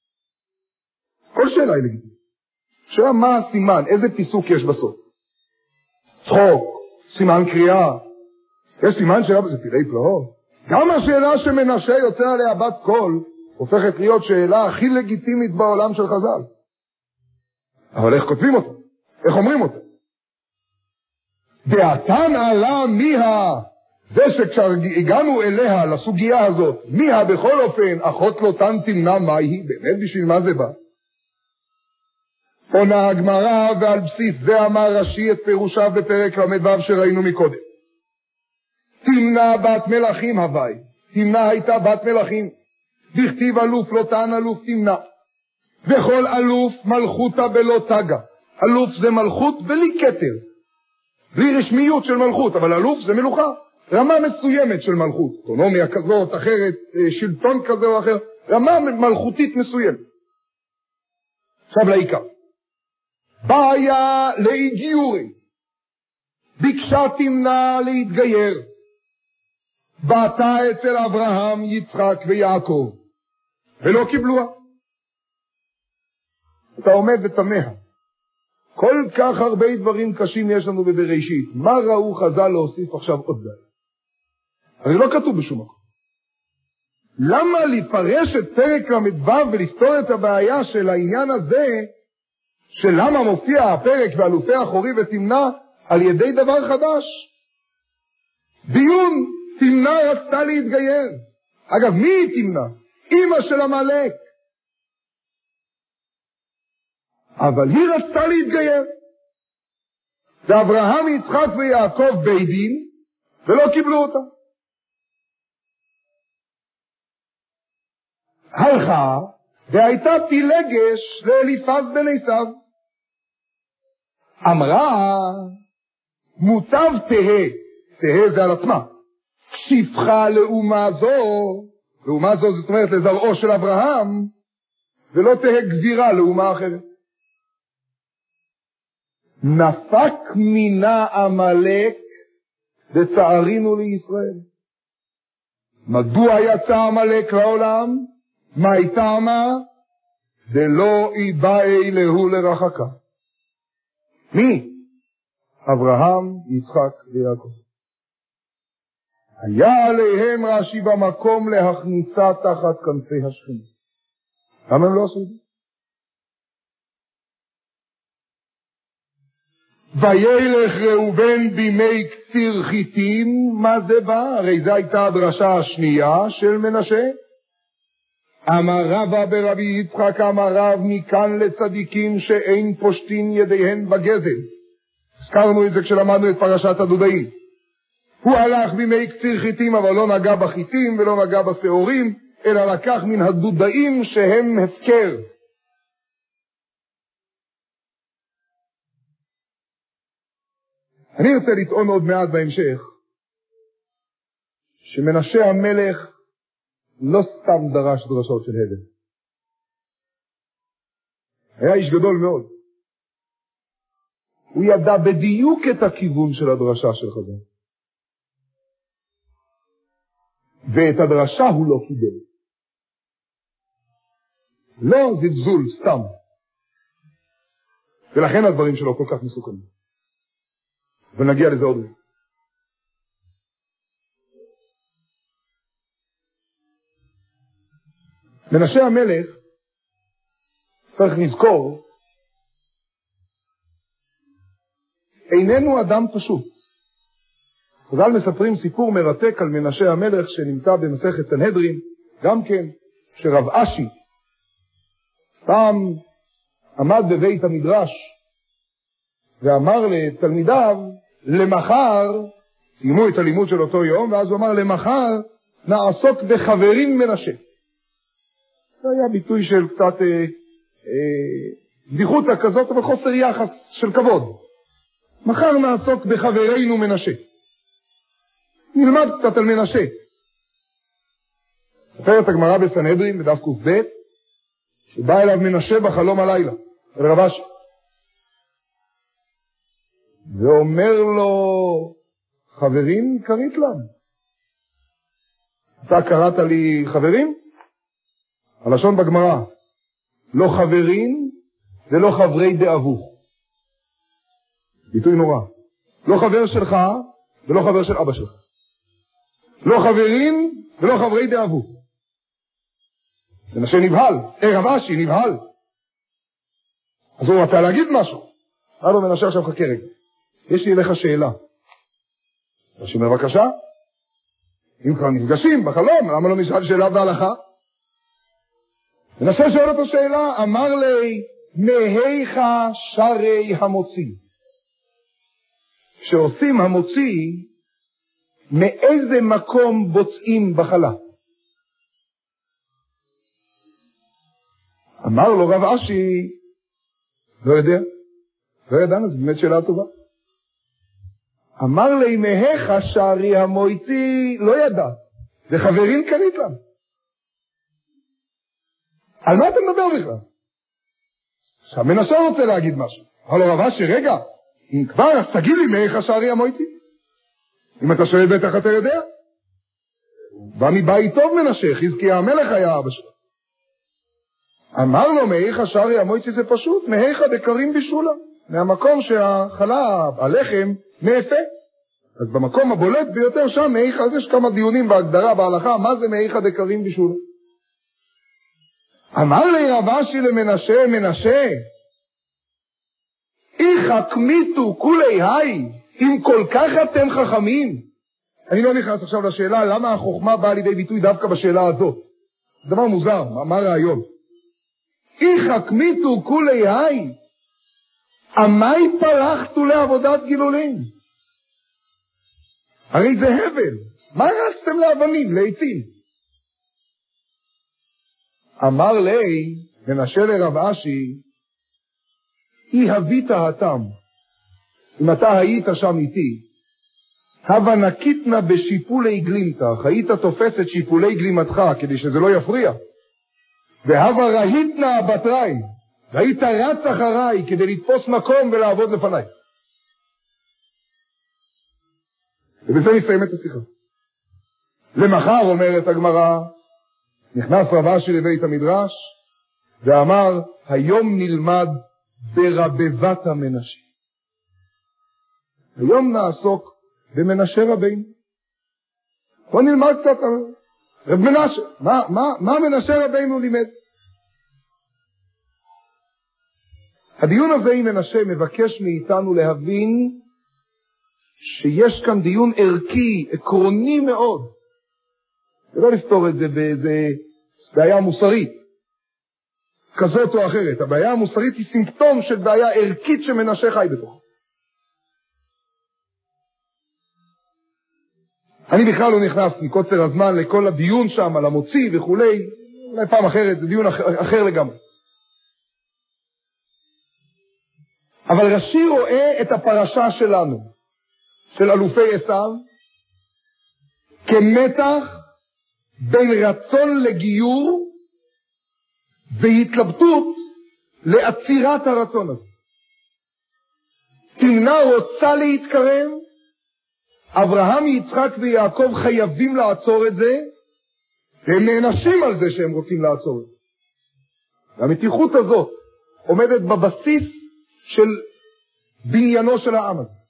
כל שאלה היא לגיטימית. שאלה מה הסימן, איזה פיסוק יש בסוף? צחוק, סימן קריאה. יש סימן שאלה בזה, פלאי פלאות. גם השאלה שמנשה יוצא עליה בת קול, הופכת להיות שאלה הכי לגיטימית בעולם של חז"ל. אבל איך כותבים אותה? איך אומרים אותה? דעתן עלה מיה, זה שכשהגענו אליה, לסוגיה הזאת, מיה בכל אופן, אחות לא תן תמנע מהי, באמת בשביל מה זה בא? עונה הגמרא, ועל בסיס זה אמר רש"י את פירושיו בפרק ל"ו שראינו מקודם. תמנע בת מלכים הווי, תמנע הייתה בת מלכים, דכתיב אלוף לא תן אלוף תמנע, וכל אלוף מלכותה בלא תגה. אלוף זה מלכות בלי כתר, בלי רשמיות של מלכות, אבל אלוף זה מלוכה, רמה מסוימת של מלכות, אוטונומיה כזאת, אחרת, שלטון כזה או אחר, רמה מלכותית מסוימת. עכשיו לעיקר. בעיה להגיורי, ביקשה תמנע להתגייר, באתה אצל אברהם, יצחק ויעקב, ולא קיבלוה. אתה עומד ותמה, כל כך הרבה דברים קשים יש לנו בבראשית, מה ראו חז"ל להוסיף עכשיו עוד בעיה? הרי לא כתוב בשום מקום. למה לפרש את פרק ל"ו ולפתור את הבעיה של העניין הזה, של למה מופיע הפרק ואלופי אחורי ותמנע על ידי דבר חדש? דיון, תמנע רצתה להתגייר. אגב, מי היא תמנע? אמא של עמלק. אבל היא רצתה להתגייר. ואברהם, יצחק ויעקב בית דין, ולא קיבלו אותה. הלכה, והייתה פילגש לאליפז בן עשיו. אמרה, מוטב תהה, תהה זה על עצמה, שפחה לאומה זו זאת אומרת לזרעו של אברהם, ולא תהה גבירה לאומה אחרת. נפק מינה עמלק וצערינו לישראל. מדוע יצא עמלק לעולם? מה הייתה מה? דלא איבאי להו לרחקה. מי? אברהם, יצחק ויעקב. היה עליהם רש"י במקום להכניסה תחת כנפי השכינה. למה הם לא עשו את זה? וילך ראובן בימי קציר חיטים, מה זה בא? הרי זו הייתה הדרשה השנייה של מנשה. אמר רבא ברבי יצחק אמר רב, מכאן לצדיקים שאין פושטין ידיהן בגזל. הזכרנו את זה כשלמדנו את פרשת הדודאים. הוא הלך בימי קציר חיטים, אבל לא נגע בחיטים ולא נגע בשעורים, אלא לקח מן הדודאים שהם הפקר. אני רוצה לטעון עוד מעט בהמשך, שמנשה המלך לא סתם דרש דרשות של הבל. היה איש גדול מאוד. הוא ידע בדיוק את הכיוון של הדרשה של חז"ל. ואת הדרשה הוא לא קיבל. לא זלזול, סתם. ולכן הדברים שלו כל כך מסוכנים. ונגיע לזה עוד רגע. מנשה המלך, צריך לזכור, איננו אדם פשוט. חז"ל מספרים סיפור מרתק על מנשה המלך שנמצא במסכת סנהדרין, גם כן, שרב אשי פעם עמד בבית המדרש ואמר לתלמידיו, למחר, סיימו את הלימוד של אותו יום, ואז הוא אמר, למחר נעסוק בחברים מנשה. זה היה ביטוי של קצת בדיחותא כזאת, אבל חוסר יחס של כבוד. מחר נעסוק בחברינו מנשה. נלמד קצת על מנשה. ספרת הגמרא בסנהדרין, בדף ק"ב, שבא אליו מנשה בחלום הלילה, אל רב אשי. ואומר לו, חברים קראת להם. אתה קראת לי חברים? הלשון בגמרא, לא חברים ולא חברי דאבו. ביטוי נורא. לא חבר שלך ולא חבר של אבא שלך. לא חברים ולא חברי דאבו. מנשה נבהל, רב אשי נבהל. אז הוא רצה להגיד משהו. אמר לו מנשה, עכשיו חכה רגע. יש לי אליך שאלה. רש"י אומר, בבקשה. אם כבר נפגשים בחלום, למה לא נשאל שאלה בהלכה? מנשה שואל אותו שאלה, אמר לי, מהיכה שרי המוציא. כשעושים המוציא, מאיזה מקום בוצעים בחלה? אמר לו רב אשי, לא יודע, לא ידענו, זו באמת שאלה טובה. אמר לי, מהיכה שרי המוציא, לא ידע, זה חברים קראת להם. על מה אתה מדבר בכלל? עכשיו מנשה רוצה להגיד משהו. אמר לו רב אשי, רגע, אם כבר, אז תגיד לי מהיכה שרי המוציא. אם אתה שואל בטח אתה יודע. בא מבית טוב מנשה, חזקיה המלך היה אבא שלו. אמר לו, מהיכה שרי המוציא זה פשוט, מהיכה דקרים בישולה. מהמקום שהחלב, הלחם, נאפה. אז במקום הבולט ביותר שם, מהיכה, אז יש כמה דיונים בהגדרה, בהלכה, מה זה מהיכה דקרים בישולה? אמר לי רב אשי למנשה, מנשה, איכה כמיתו כולי היי, אם כל כך אתם חכמים. אני לא נכנס עכשיו לשאלה למה החוכמה באה לידי ביטוי דווקא בשאלה הזאת. זה דבר מוזר, מה הרעיון? איכה כמיתו כולי היי, עמי פרחתו לעבודת גילולים. הרי זה הבל, מה רצתם לאבנים, לעצים? אמר לי, מנשה לרב אשי, אי הבית התם, אם אתה היית שם איתי, הווה נקיתנה בשיפולי גלימתך, היית תופס את שיפולי גלימתך כדי שזה לא יפריע, והווה ראיתנה בתראי, והיית רץ אחריי כדי לתפוס מקום ולעבוד לפניי. ובזה נסיים את השיחה. למחר אומרת הגמרא, נכנס רב אשי לבית המדרש, ואמר, היום נלמד ברבבת המנשה. היום נעסוק במנשה רבינו. בוא נלמד קצת רב מנשה. מה מנשה רבינו לימד? הדיון הזה עם מנשה מבקש מאיתנו להבין שיש כאן דיון ערכי, עקרוני מאוד. ולא לפתור את זה באיזה בעיה מוסרית כזאת או אחרת. הבעיה המוסרית היא סימפטום של בעיה ערכית שמנשה חי בתוך. אני בכלל לא נכנס מקוצר הזמן לכל הדיון שם על המוציא וכולי, אולי פעם אחרת, זה דיון אחר לגמרי. אבל רש"י רואה את הפרשה שלנו, של אלופי עשיו, כמתח בין רצון לגיור והתלבטות לעצירת הרצון הזה. תמנה רוצה להתקרב, אברהם, יצחק ויעקב חייבים לעצור את זה, והם נענשים על זה שהם רוצים לעצור את זה. והמתיחות הזאת עומדת בבסיס של בניינו של העם הזה.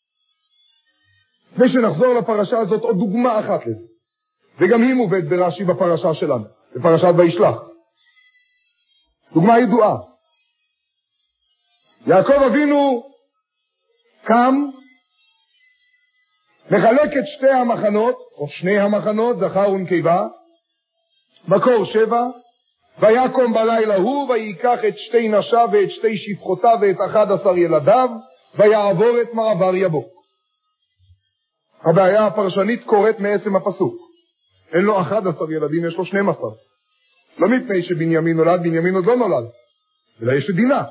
לפני שנחזור לפרשה הזאת, עוד דוגמה אחת לזה. וגם היא מובאת ברש"י בפרשה שלנו, בפרשת וישלח. דוגמה ידועה. יעקב אבינו קם, מחלק את שתי המחנות, או שני המחנות, זכר ונקבה, מקור 7, ויקום בלילה הוא, ויקח את שתי נשיו ואת שתי שפחותיו ואת 11 ילדיו, ויעבור את מעבר יבוק. הבעיה הפרשנית קוראת מעצם הפסוק. אין לו 11 ילדים, יש לו 12. לא מפני שבנימין נולד, בנימין עוד לא נולד, אלא יש דינה.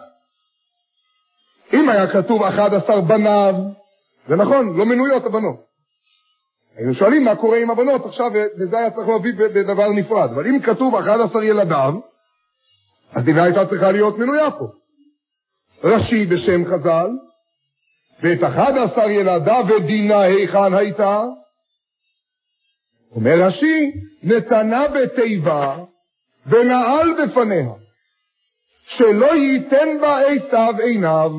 אם היה כתוב 11 בניו, זה נכון, לא מנויות הבנות. היינו שואלים מה קורה עם הבנות עכשיו, וזה היה צריך להביא בדבר נפרד. אבל אם כתוב 11 ילדיו, אז דינה הייתה צריכה להיות מנויה פה. רש"י בשם חז"ל, ואת 11 ילדיו ודינה היכן הייתה? אומר רש"י, נתנה בתיבה ונעל בפניה, שלא ייתן בה עשיו עיניו.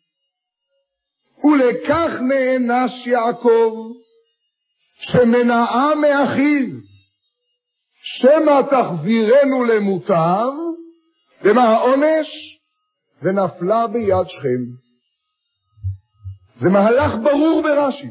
ולכך נענש יעקב, שמנעה מאחיו, שמא תחזירנו למוטב, ומה העונש? ונפלה ביד שכם. זה מהלך ברור ברש"י.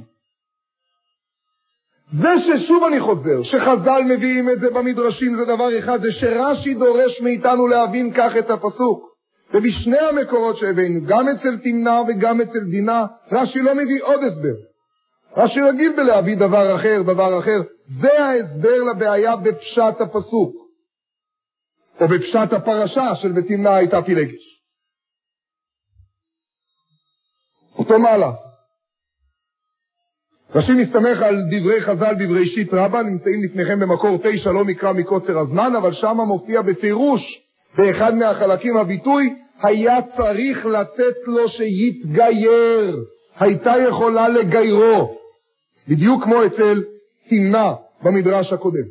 זה ששוב אני חוזר, שחז"ל מביאים את זה במדרשים, זה דבר אחד, זה שרש"י דורש מאיתנו להבין כך את הפסוק. ובשני המקורות שהבאנו, גם אצל תמנה וגם אצל דינה, רש"י לא מביא עוד הסבר. רש"י רגיל בלהביא דבר אחר. זה ההסבר לבעיה בפשט הפסוק, או בפשט הפרשה של ותמנה הייתה פילגש. אותו מהלך. רש"י מסתמך על דברי חז"ל בבראשית רבה, נמצאים לפניכם במקור 9, לא נקרא מקוצר הזמן, אבל שם מופיע בפירוש באחד מהחלקים הביטוי, היה צריך לתת לו שיתגייר, הייתה יכולה לגיירו, בדיוק כמו אצל תמנה במדרש הקודם.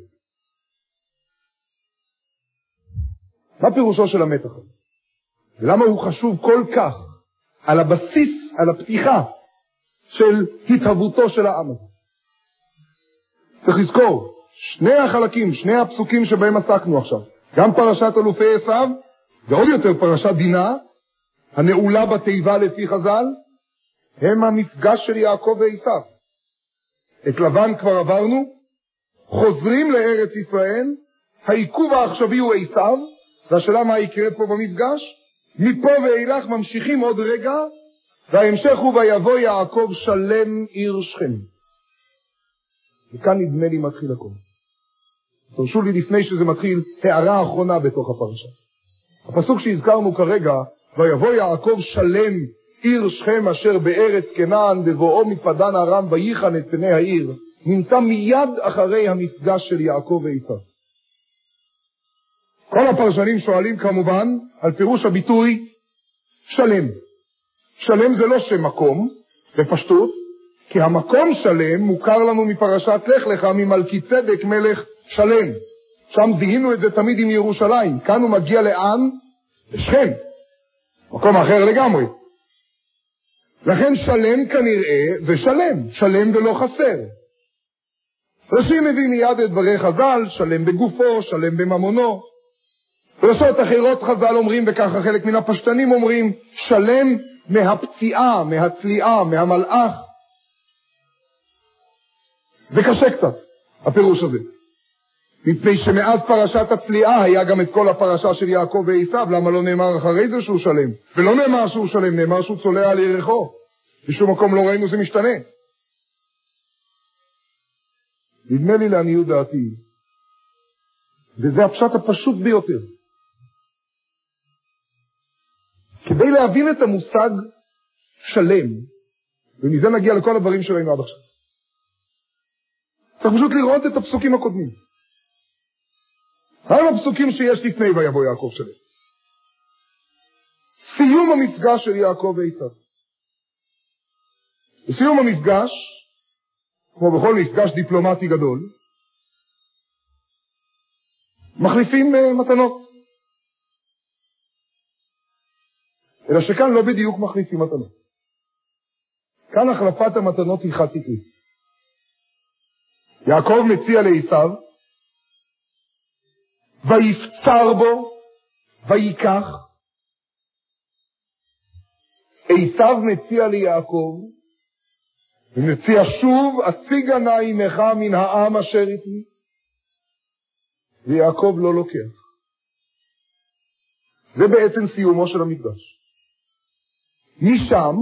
מה פירושו של המתח הזה? ולמה הוא חשוב כל כך על הבסיס, על הפתיחה של התהוותו של העם הזה? צריך לזכור, שני החלקים, שני הפסוקים שבהם עסקנו עכשיו, גם פרשת אלופי עשיו, ועוד יותר פרשת דינה, הנעולה בתיבה לפי חז"ל, הם המפגש של יעקב ועשיו. את לבן כבר עברנו, חוזרים לארץ ישראל, העיכוב העכשווי הוא עשיו, והשאלה מה יקרה פה במפגש, מפה ואילך ממשיכים עוד רגע, וההמשך הוא ויבוא יעקב שלם עיר שכם. וכאן נדמה לי מתחיל הכל. תרשו לי לפני שזה מתחיל, הערה האחרונה בתוך הפרשה. הפסוק שהזכרנו כרגע, ויבוא יעקב שלם עיר שכם אשר בארץ כנען, בבואו מפדן ארם ויחן את פני העיר, נמצא מיד אחרי המפגש של יעקב ועשיו. כל הפרשנים שואלים כמובן על פירוש הביטוי שלם. שלם זה לא שם מקום, בפשטות, כי המקום שלם מוכר לנו מפרשת לך לך ממלכי צדק מלך שלם. שם זיהינו את זה תמיד עם ירושלים. כאן הוא מגיע לאן? לשכם. מקום אחר לגמרי. לכן שלם כנראה זה שלם. שלם ולא חסר. רש"י מביא מיד את דברי חז"ל, שלם בגופו, שלם בממונו. פרשות אחרות חז"ל אומרים, וככה חלק מן הפשטנים אומרים, שלם מהפציעה, מהצליעה, מהמלאך. זה קשה קצת, הפירוש הזה. מפני שמאז פרשת הצליעה היה גם את כל הפרשה של יעקב ועשיו, למה לא נאמר אחרי זה שהוא שלם? ולא נאמר שהוא שלם, נאמר שהוא צולע על ירחו. בשום מקום לא ראינו זה משתנה. נדמה לי לעניות דעתי, וזה הפשט הפשוט ביותר. כדי להבין את המושג שלם, ומזה נגיע לכל הדברים שראינו עד עכשיו, צריך פשוט לראות את הפסוקים הקודמים. הם הפסוקים שיש לפני ויבוא יעקב שלם. סיום המפגש של יעקב ועשיו. בסיום המפגש, כמו בכל מפגש דיפלומטי גדול, מחליפים מתנות. אלא שכאן לא בדיוק מחליפים מתנות. כאן החלפת המתנות היא חד-סטרית. יעקב מציע לעשיו, ויפצר בו, ויקח. עשיו מציע ליעקב, ומציע שוב, הציגה נא עמך מן העם אשר איתי. ויעקב לא לוקח. זה בעצם סיומו של המפגש. משם,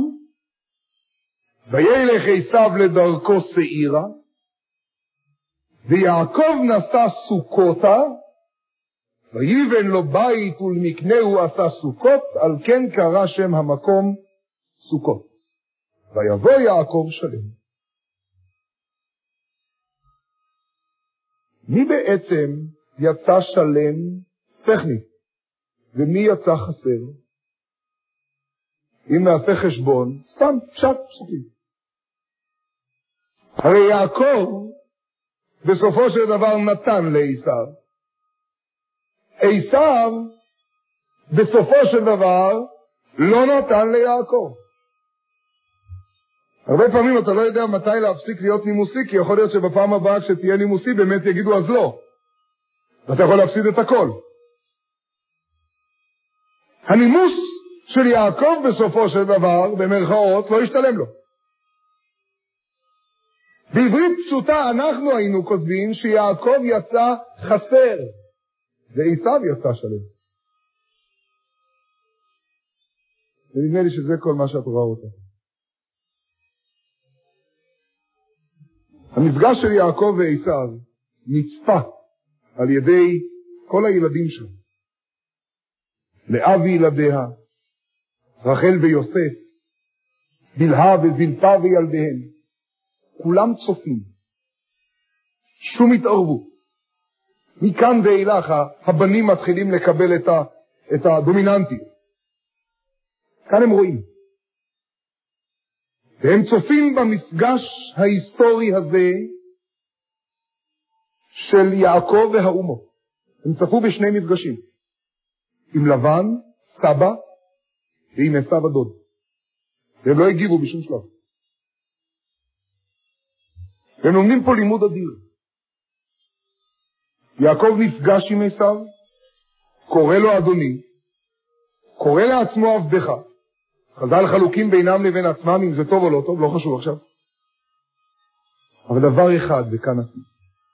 וילך עשיו לדרכו שעירה, ויעקב נשא סוכותה, ויבן לו בית ולמקנהו עשה סוכות, על כן קרא שם המקום סוכות. ויבוא יעקב שלם. מי בעצם יצא שלם טכנית? ומי יצא חסר? אם נעשה חשבון, סתם פשט פשוטים. הרי יעקב בסופו של דבר נתן לעשיו. עשיו בסופו של דבר לא נתן ליעקב. הרבה פעמים אתה לא יודע מתי להפסיק להיות נימוסי, כי יכול להיות שבפעם הבאה כשתהיה נימוסי באמת יגידו אז לא. ואתה יכול להפסיד את הכל. הנימוס של יעקב בסופו של דבר, במרכאות, לא ישתלם לו. בעברית פשוטה אנחנו היינו כותבים שיעקב יצא חסר, ועשיו יצא שלם. ונדמה לי שזה כל מה שהתורה רוצה. המפגש של יעקב ועשיו נצפה על ידי כל הילדים שלו. לאה וילדיה, רחל ויוסף, בלהה וזלפה וילדיהם. כולם צופים. שום התערבות. מכאן ואילך הבנים מתחילים לקבל את הדומיננטיות. כאן הם רואים. והם צופים במפגש ההיסטורי הזה של יעקב והאומות. הם צפו בשני מפגשים. עם לבן, סבא, ועם עשיו הדוד. והם לא הגיבו בשום שלב. והם לומדים פה לימוד אדיר. יעקב נפגש עם עשיו, קורא לו אדוני, קורא לעצמו עבדך. חז"ל חלוקים בינם לבין עצמם אם זה טוב או לא טוב, לא חשוב עכשיו. אבל דבר אחד, וכאן עשי.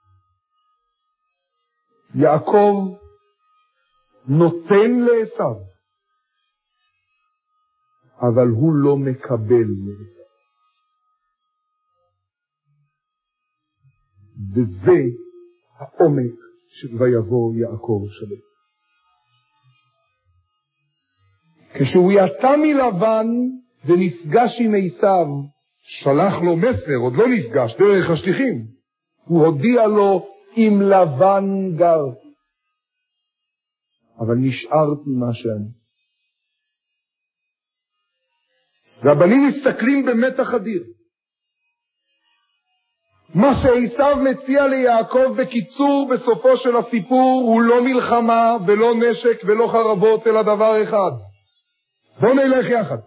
יעקב נותן לעשיו, אבל הוא לא מקבל לעשיו. וזה העומק של ויבוא יעקב שלם. כשהוא יצא מלבן ונפגש עם עשיו, שלח לו מסר, עוד לא נפגש, דרך השליחים. הוא הודיע לו, עם לבן גר. אבל נשארתי מה שאני. והבנים מסתכלים במתח אדיר. מה שעשיו מציע ליעקב בקיצור בסופו של הסיפור הוא לא מלחמה ולא נשק ולא חרבות אלא דבר אחד. בוא נלך יחד.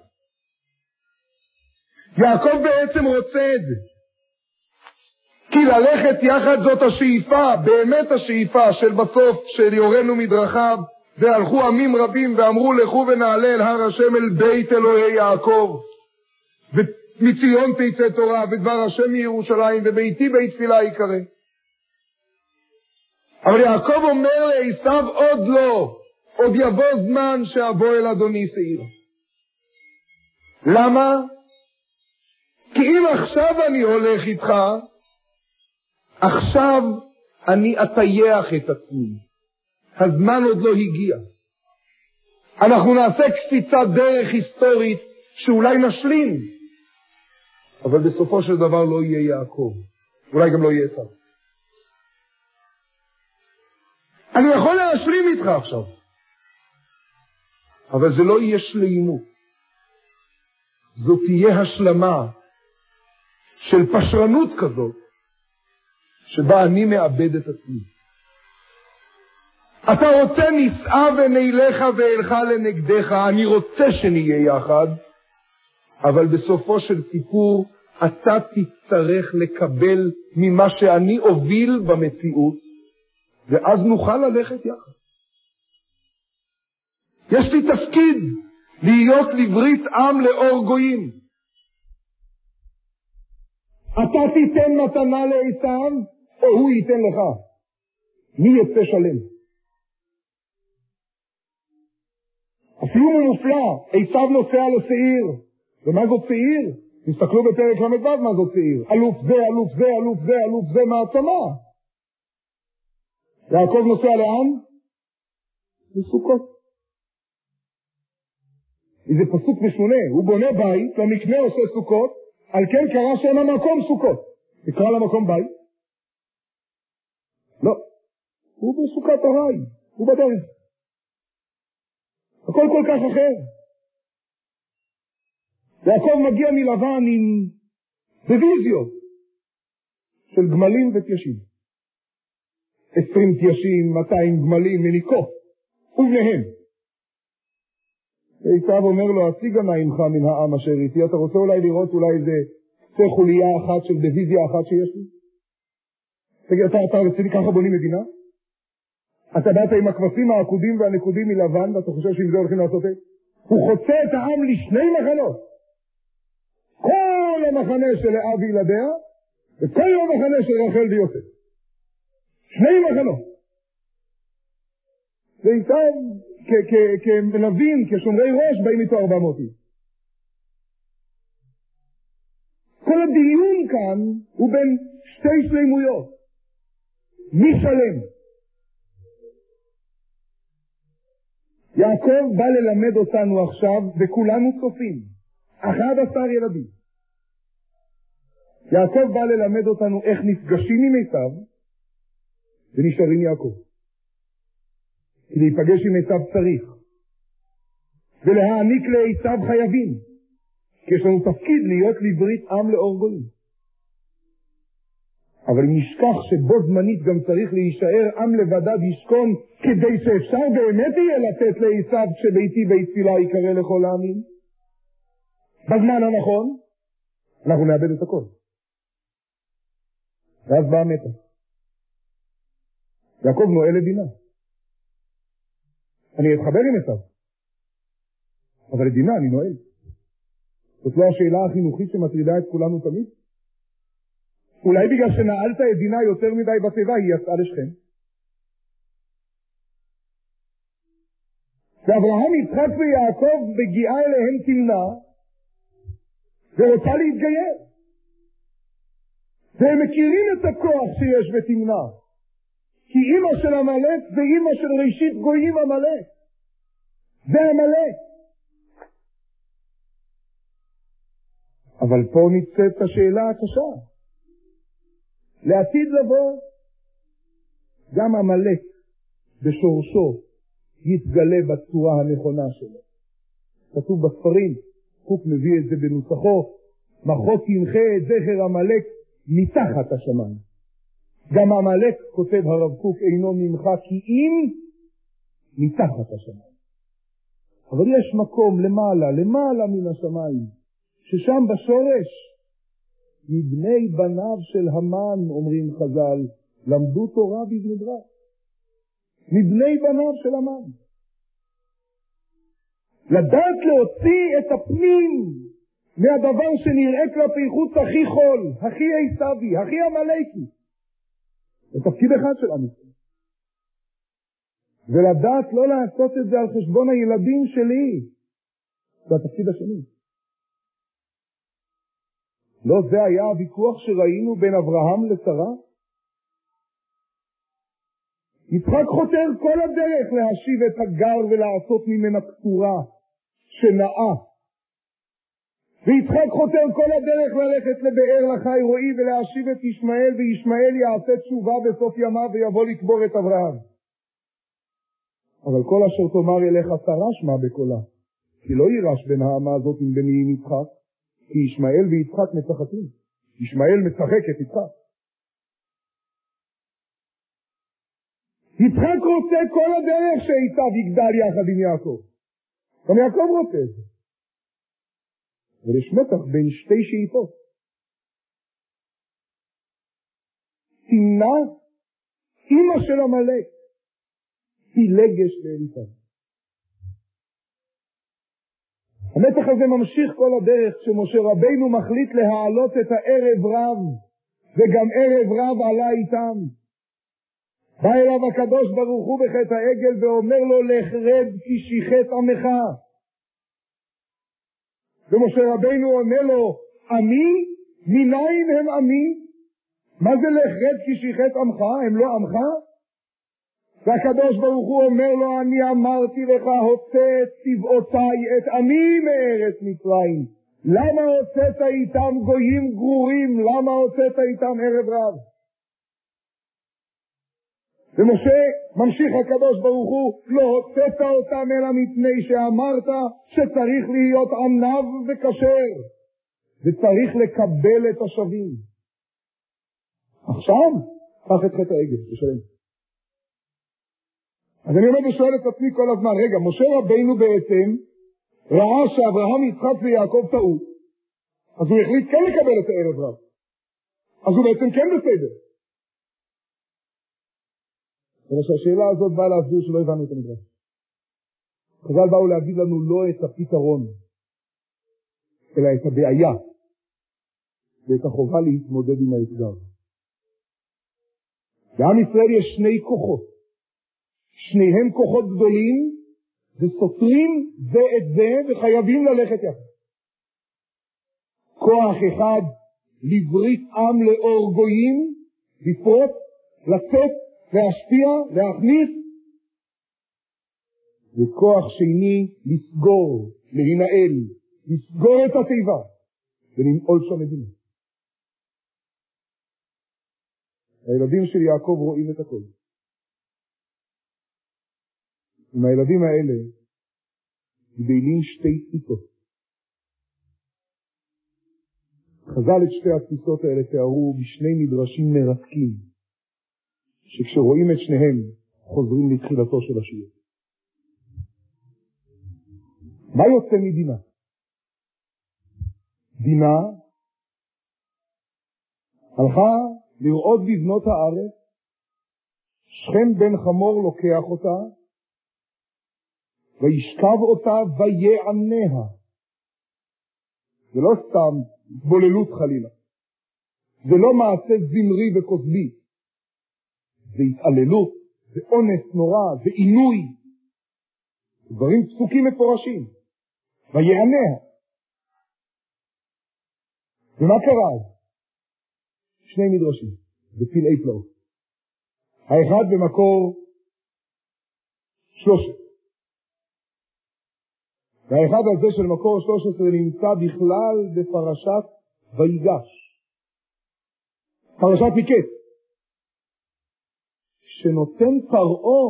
יעקב בעצם רוצה את זה. כי ללכת יחד זאת השאיפה, באמת השאיפה של בסוף של יורנו מדרכיו, והלכו עמים רבים ואמרו לכו ונעלה אל הר השם אל בית אלוהי יעקב. מציון תצא תורה, ודבר השם מירושלים, וביתי בית תפילה יקרא. אבל יעקב אומר לעשיו, עוד לא, עוד יבוא זמן שאבוא אל אדוני שעיר. למה? כי אם עכשיו אני הולך איתך, עכשיו אני אטייח את עצמי. הזמן עוד לא הגיע. אנחנו נעשה קפיצת דרך היסטורית שאולי נשלים. אבל בסופו של דבר לא יהיה יעקב. אולי גם לא יהיה עשיו. אני יכול להשלים איתך עכשיו. אבל זה לא יהיה שלמות. זו תהיה השלמה של פשרנות כזאת, שבה אני מאבד את עצמי. אתה רוצה נישא ונילך ואלך לנגדך, אני רוצה שנהיה יחד, אבל בסופו של סיפור אתה תצטרך לקבל ממה שאני אוביל במציאות, ואז נוכל ללכת יחד. יש לי תפקיד להיות לברית עם לאור גויים. אתה תיתן מתנה לעשיו, או הוא ייתן לך. מי יצא שלם? הסיום הוא מופלא, עשיו נוסע לשעיר. ומה זאת שעיר? תסתכלו בפרק ל"ו מה זאת שעיר. אלוף זה, אלוף זה, אלוף זה, אלוף זה מעצמה. יעקב נוסע לאן? לסוכות. איזה פסוק משונה, הוא בונה בית, למקנה עושה סוכות, על כן קרא שם המקום סוכות. תקרא למקום בית? לא. הוא בסוכת הרי, הוא בדרך. הכל כל כך אחר. יעקב מגיע מלבן עם דיוויזיות של גמלים ותיישים. 20 תיישים, 200 גמלים, מניקות, ובניהם. עשיו אומר לו, הציגה נא עמך מן העם אשר איתי, אתה רוצה אולי לראות אולי איזה קצה חוליה אחת של דיוויזיה אחת שיש לי? תגיד, אתה רציני ככה בונים מדינה? אתה באת עם הכבשים העקודים והנקודים מלבן, ואתה חושב שעם זה הולכים לעשות את? הוא חוצה את העם לשני מחנות. כל המחנה של לאה וילדיה, וכל המחנה של רחל ויוסף. שני מחנות. ועשיו כמלווים, כשומרי ראש, באים איתו 400. כל הדיון כאן הוא בין שתי שלמויות. מי שלם? יעקב בא ללמד אותנו עכשיו, וכולנו צופים. 11 ילדים. יעקב בא ללמד אותנו איך נפגשים עם עשיו, ונשארים יעקב. כי להיפגש עם עשיו צריך. ולהעניק לעשיו חייבים. כי יש לנו תפקיד להיות לברית עם לאור גויים. אבל נשכח שבו זמנית גם צריך להישאר עם לבדד ישכון, כדי שאפשר באמת יהיה לתת לעשיו כשביתי בית תפילה יקרא לכל העמים. בזמן הנכון, אנחנו נאבד את הכל. ואז באה המתח. יעקב נועל את דינה. אני אתחבר עם עשיו, אבל את דינה אני נועל. זאת לא השאלה החינוכית שמטרידה את כולנו תמיד? אולי בגלל שנעלת את דינה יותר מדי בטבע, היא יצאה לשכם. ואברהם, יצחק ויעקב בגיעה אליהם תמנע, ורוצה להתגייר. והם מכירים את הכוח שיש בתמנע. כי אמא של עמלק זה אמא של ראשית גויים עמלק. זה עמלק. אבל פה נצאת השאלה הקשה. לעתיד לבוא, גם עמלק בשורשו יתגלה בצורה הנכונה שלו. כתוב בספרים, קוק מביא את זה בנוסחו, מחוק ימחה את זכר עמלק מתחת השמיים. גם עמלק, כותב הרב קוק, אינו ממך כי אם מתחת השמיים. אבל יש מקום למעלה מן השמיים, ששם בשורש, מבני בניו של המן, אומרים חז"ל, למדו תורה בבני ברק. מבני בניו של המן. לדעת להוציא את הפנים מהדבר שנראה כלפי חוץ הכי חול, הכי עשיוי, הכי עמלקי. זה תפקיד אחד של עם ישראל. ולדעת לא לעשות את זה על חשבון הילדים שלי. זה התפקיד השני. לא זה היה הוויכוח שראינו בין אברהם לשרה? יצחק חותר כל הדרך להשיב את הגר ולעשות ממנה פטורה שנאה. ויצחק חותר כל הדרך ללכת לבאר לחי רועי ולהשיב את ישמעאל, וישמעאל יעשה תשובה בסוף ימיו ויבוא לקבור את אברהם. אבל כל אשר תאמר אליך שרה שמע בקולה, כי לא יירש בין העמה הזאת עם בני עם יצחק, כי ישמעאל ויצחק משחקים. ישמעאל משחק את יצחק. יצחק רוצה כל הדרך שעשיו יגדל יחד עם יעקב. גם יעקב רוצה את זה. אבל יש מתח בין שתי שאיפות. תמנע אמא של עמלק פילגש לעשיו. המתח הזה ממשיך כל הדרך כשמשה רבינו מחליט להעלות את הערב רב, וגם ערב רב עלה איתם. בא אליו הקדוש ברוך הוא בחטא העגל ואומר לו לך רד כי שיחת עמך. ומשה רבינו עונה לו עמי? מניין הם עמי? מה זה לך רד כי שיחת עמך? הם לא עמך? והקדוש ברוך הוא אומר לו אני אמרתי לך הוצא את צבאותיי את עמי מארץ מצרים. למה הוצאת איתם גויים גרורים? למה הוצאת איתם ערב רב? ומשה ממשיך הקדוש ברוך הוא לא הוצאת אותם אלא מפני שאמרת שצריך להיות ענב וכשר וצריך לקבל את השווים. עכשיו קח את חטא העגל ושלם. אז אני עומד ושואל את עצמי כל הזמן, רגע, משה רבינו בעצם ראה שאברהם, יצחק ויעקב טעו, אז הוא החליט כן לקבל את הערב רב, אז הוא בעצם כן בסדר. אבל שהשאלה הזאת באה להסביר שלא הבנו את המדרש. חז"ל באו להגיד לנו לא את הפתרון, אלא את הבעיה, ואת החובה להתמודד עם האתגר. בעם ישראל יש שני כוחות, שניהם כוחות גדולים, וסותרים זה את זה, וחייבים ללכת יחד. כוח אחד, לברית עם לאור גויים, לפרוט, לצאת, להשפיע, להכניס, וכוח שני, לסגור, להינעל, לסגור את התיבה, ולנעול שם מדינה. הילדים של יעקב רואים את הכל. עם הילדים האלה גדלים שתי תפיסות. חז"ל את שתי התפיסות האלה תיארו בשני מדרשים מרתקים, שכשרואים את שניהם חוזרים לתחילתו של השיר. מה יוצא מדינה? דינה הלכה לראות בבנות הארץ, שכם בן חמור לוקח אותה, וישכב אותה ויעניה. זה לא סתם בוללות חלילה. זה לא מעשה זמרי וכוסבי. זה התעללות, זה אונס נורא, זה עינוי. דברים פסוקים מפורשים. ויעניה. ומה קרה אז? שני מדרשים, בפלאי פלאות. האחד במקור 13. והאחד הזה של מקור 13 נמצא בכלל בפרשת ויגש. פרשת מקץ. שנותן פרעה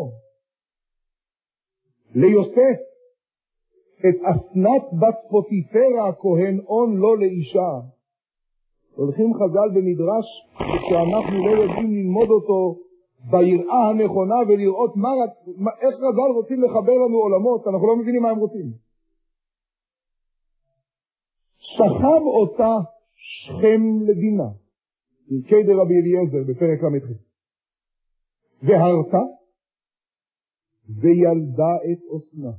ליוסף את אסנת בת פוטיפרה הכהן און לא לאישה. הולכים חז"ל במדרש שאנחנו לא יודעים ללמוד אותו ביראה הנכונה ולראות איך חז"ל רוצים לחבר לנו עולמות, אנחנו לא מבינים מה הם רוצים. שכב אותה שכם לדינה, כדר רבי אליעזר בפרק למ"ח, והרתה וילדה את אסנה.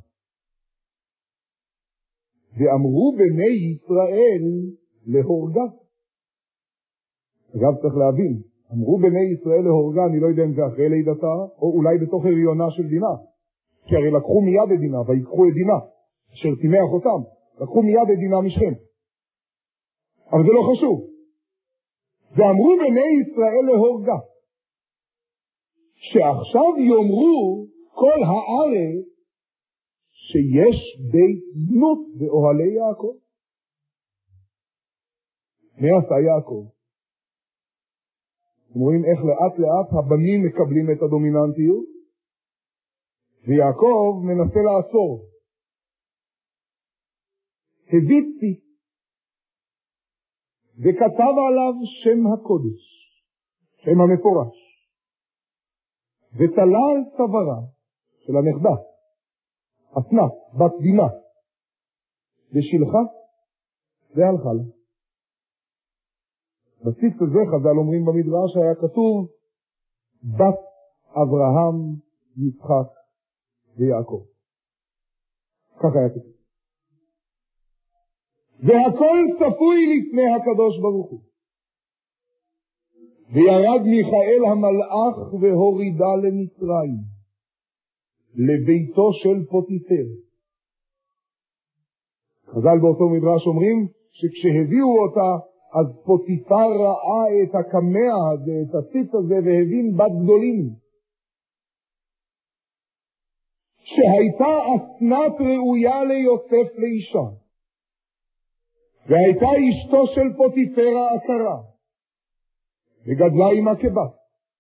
ואמרו בני ישראל להורגה. אגב צריך להבין, אמרו בני ישראל להורגה, אני לא יודע אם זה אחרי לידתה או אולי בתוך הריונה של דינה, כי הרי לקחו מיד את דינה ויקחו את דינה אשר תימח אותם, לקחו מיד את דינה משכם, אבל זה לא חשוב. ואמרו בני ישראל להורגה, שעכשיו יאמרו כל הארץ שיש בית זנות באוהלי יעקב. מה עשה יעקב? אתם רואים איך לאט לאט הבנים מקבלים את הדומיננטיות, ויעקב מנסה לעצור. הביטי, וכתב עליו שם הקודש, שם המפורש. ותלה על צווארה של הנכדה, אסנת, בת דינה, ושילחה והלכה לה. בציץ הזה חז"ל אומרים במדרש היה כתוב בת אברהם, יצחק ויעקב. כך היה כתוב. והכל צפוי לפני הקדוש ברוך הוא. וירד מיכאל המלאך והורידה למצרים, לביתו של פוטיפר. חז"ל באותו מדרש אומרים שכשהביאו אותה, אז פוטיפר ראה את הקמע הזה, את הציץ הזה, והבין בת גדולים. שהייתה אסנת ראויה ליוסף לאישה, והייתה אשתו של פוטיפר העקרה, וגדלה עמה כבת.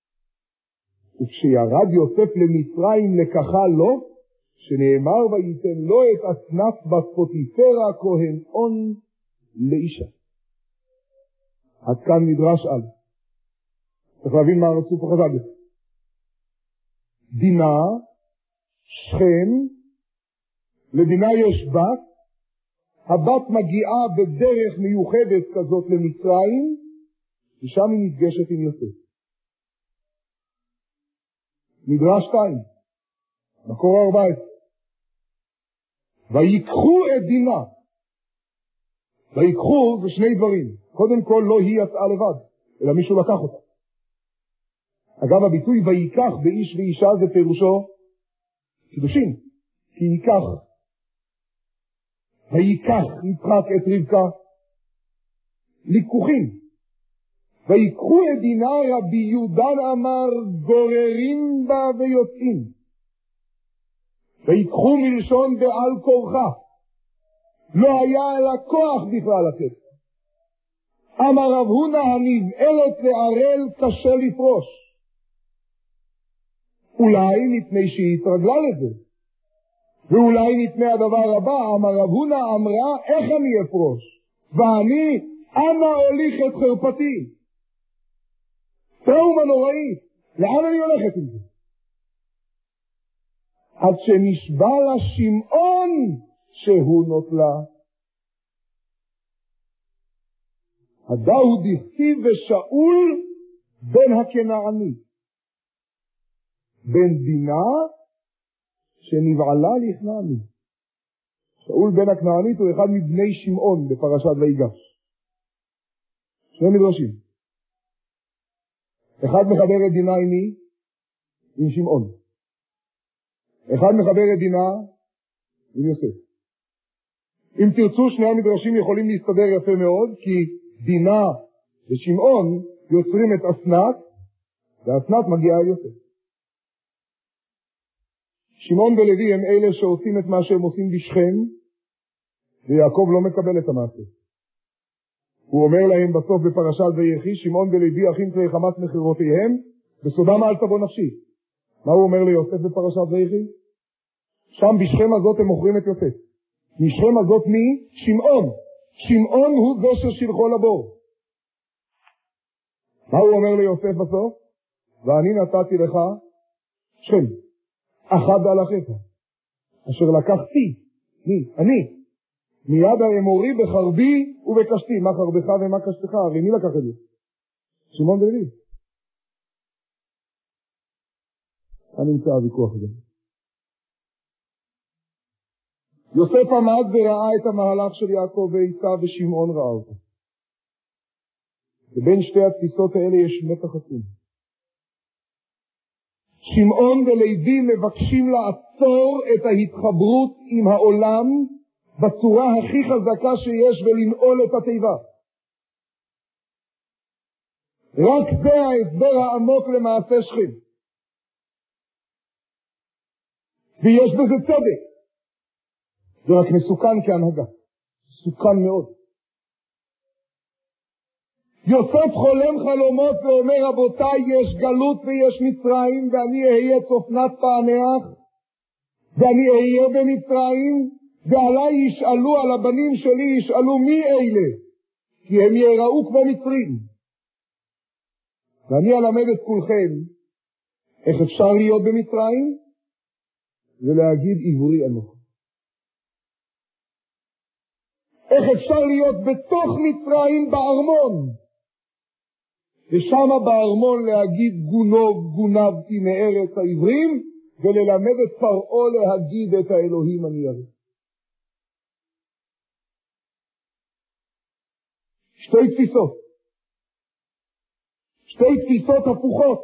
וכשירד יוסף למצרים לקחה לו, שנאמר וייתן לו את אסנת בת פוטיפר הכהן און לאישה. עד כאן מדרש על. צריך להבין מה רצו פה חז"ל. דינה, שכם, לדינה יש בת, הבת מגיעה בדרך מיוחדת כזאת למצרים, ושם היא נפגשת עם יוסף. מדרש 2, מקור 14. ויקחו את דינה. ויקחו זה שני דברים. קודם כל לא היא יצאה לבד, אלא מישהו לקח אותה. אגב, הביטוי ויקח באיש ואישה זה פירושו קידושין, כי ייקח. ויקח יצחק את רבקה לקוחים. ויקחו את דינה, רבי יהודן אמר גוררים בה ויוצאים. ויקחו מלשון בעל כורחה. לא היה לה כוח בכלל לתת. אמר רב הונא הנבעלת לערל קשה לפרוש. אולי מפני שהיא התרגלה לזה. ואולי מפני הדבר הבא, אמר רב הונא אמרה איך אני אפרוש? ואני אנה הוליך את חרפתי. טראומה נוראית. לאן אני הולכת עם זה? עד שנשבע לה שמעון שהוא נוטלה. הדאו דכתיב ושאול בן הכנעני. בן דינה שנבעלה לכנעני. שאול בן הכנענית הוא אחד מבני שמעון בפרשת ויגש. שני מדרשים. אחד מחבר את דינה עם מי? עם שמעון. אחד מחבר את דינה עם יוסף. אם תרצו, שני המדרשים יכולים להסתדר יפה מאוד, כי דינה ושמעון יוצרים את אסנת, ואסנת מגיעה אל יוסף. שמעון ולוי הם אלה שעושים את מה שהם עושים בשכם, ויעקב לא מקבל את המעשה. הוא אומר להם בסוף בפרשת ויחי, שמעון ולוי אחים תרי חמת מחירותיהם, בסודם אל תבוא נפשי. מה הוא אומר ליוסף בפרשת ויחי? שם בשכם הזאת הם מוכרים את יוסף. משכם הזאת מי? שמעון. שמעון הוא זה ששלחו לבור. מה הוא אומר ליוסף בסוף? ואני נתתי לך שכם. אחד על אחיך, אשר לקחתי, אני, מיד האמורי בחרבי ובקשתי. מה חרבך ומה קשתך? הרי מי לקח את זה? שמעון ולוי. כאן נמצא הוויכוח הזה. יוסף עמד וראה את המהלך של יעקב ועשיו, ושמעון ראה אותו. ובין שתי התפיסות האלה יש מתח עצום. שמעון ולוי מבקשים לעצור את ההתחברות עם העולם בצורה הכי חזקה שיש ולנעול את התיבה. רק זה ההסבר העמוק למעשה שכם. ויש בזה צדק. זה רק מסוכן כהנהגה. מסוכן מאוד. יוסף חולם חלומות ואומר רבותיי, יש גלות ויש מצרים, ואני אהיה צופנת פענח, ואני אהיה במצרים, ועליי ישאלו, על הבנים שלי ישאלו מי אלה, כי הם יראו כמו מצרים. ואני אלמד את כולכם איך אפשר להיות במצרים? ולהגיד עברי אנוכי. איך אפשר להיות בתוך מצרים בארמון? ושמה בארמון להגיד גונבתי מארץ העברים, וללמד את פרעה להגיד את האלוהים אני ירא. שתי תפיסות. שתי תפיסות הפוכות.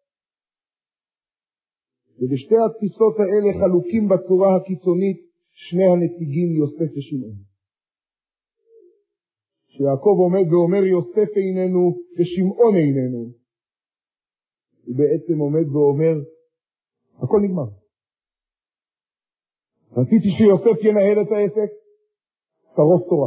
ובשתי התפיסות האלה חלוקים בצורה הקיצונית שני הנציגים יוסף ושמעון. שיעקב עומד ואומר יוסף איננו ושמעון איננו. הוא בעצם עומד ואומר הכל נגמר. רציתי שיוסף ינהל את העסק, שרוף תורה.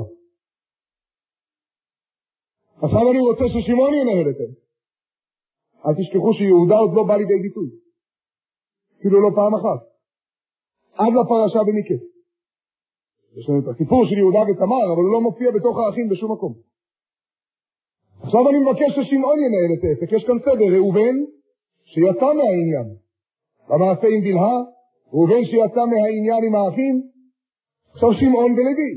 עכשיו אני רוצה ששמעון ינהל את העסק. אל תשכחו שיהודה עוד לא בא לידי ביטוי. אפילו לא פעם אחת. עד לפרשה במיקה. יש לנו את הסיפור של יהודה ותמר, אבל הוא לא מופיע בתוך האחים בשום מקום. עכשיו אני מבקש ששמעון ינהל את העסק. יש כאן סדר, ראובן שיצא מהעניין. במעשה עם בלהה, ראובן שיצא מהעניין עם האחים, עכשיו שמעון ולוי.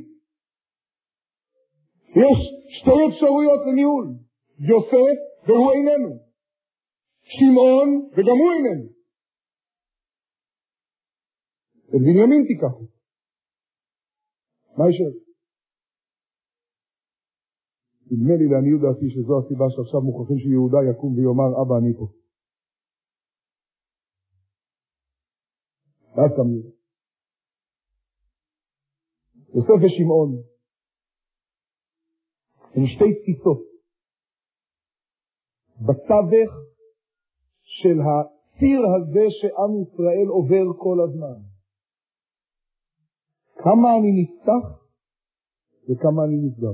יש שתי אפשרויות לניהול. יוסף והוא איננו. שמעון וגם הוא איננו. את בנימין תיקחו. מה ישאר? נדמה לי לעניות דעתי שזו הסיבה שעכשיו מוכרחים שיהודה יקום ויאמר אבא אני פה. ואז קם יהודה. יוסף ושמעון הם שתי תפיסות בתווך של הציר הזה שעם ישראל עובר כל הזמן. כמה אני נפתח וכמה אני נסגר.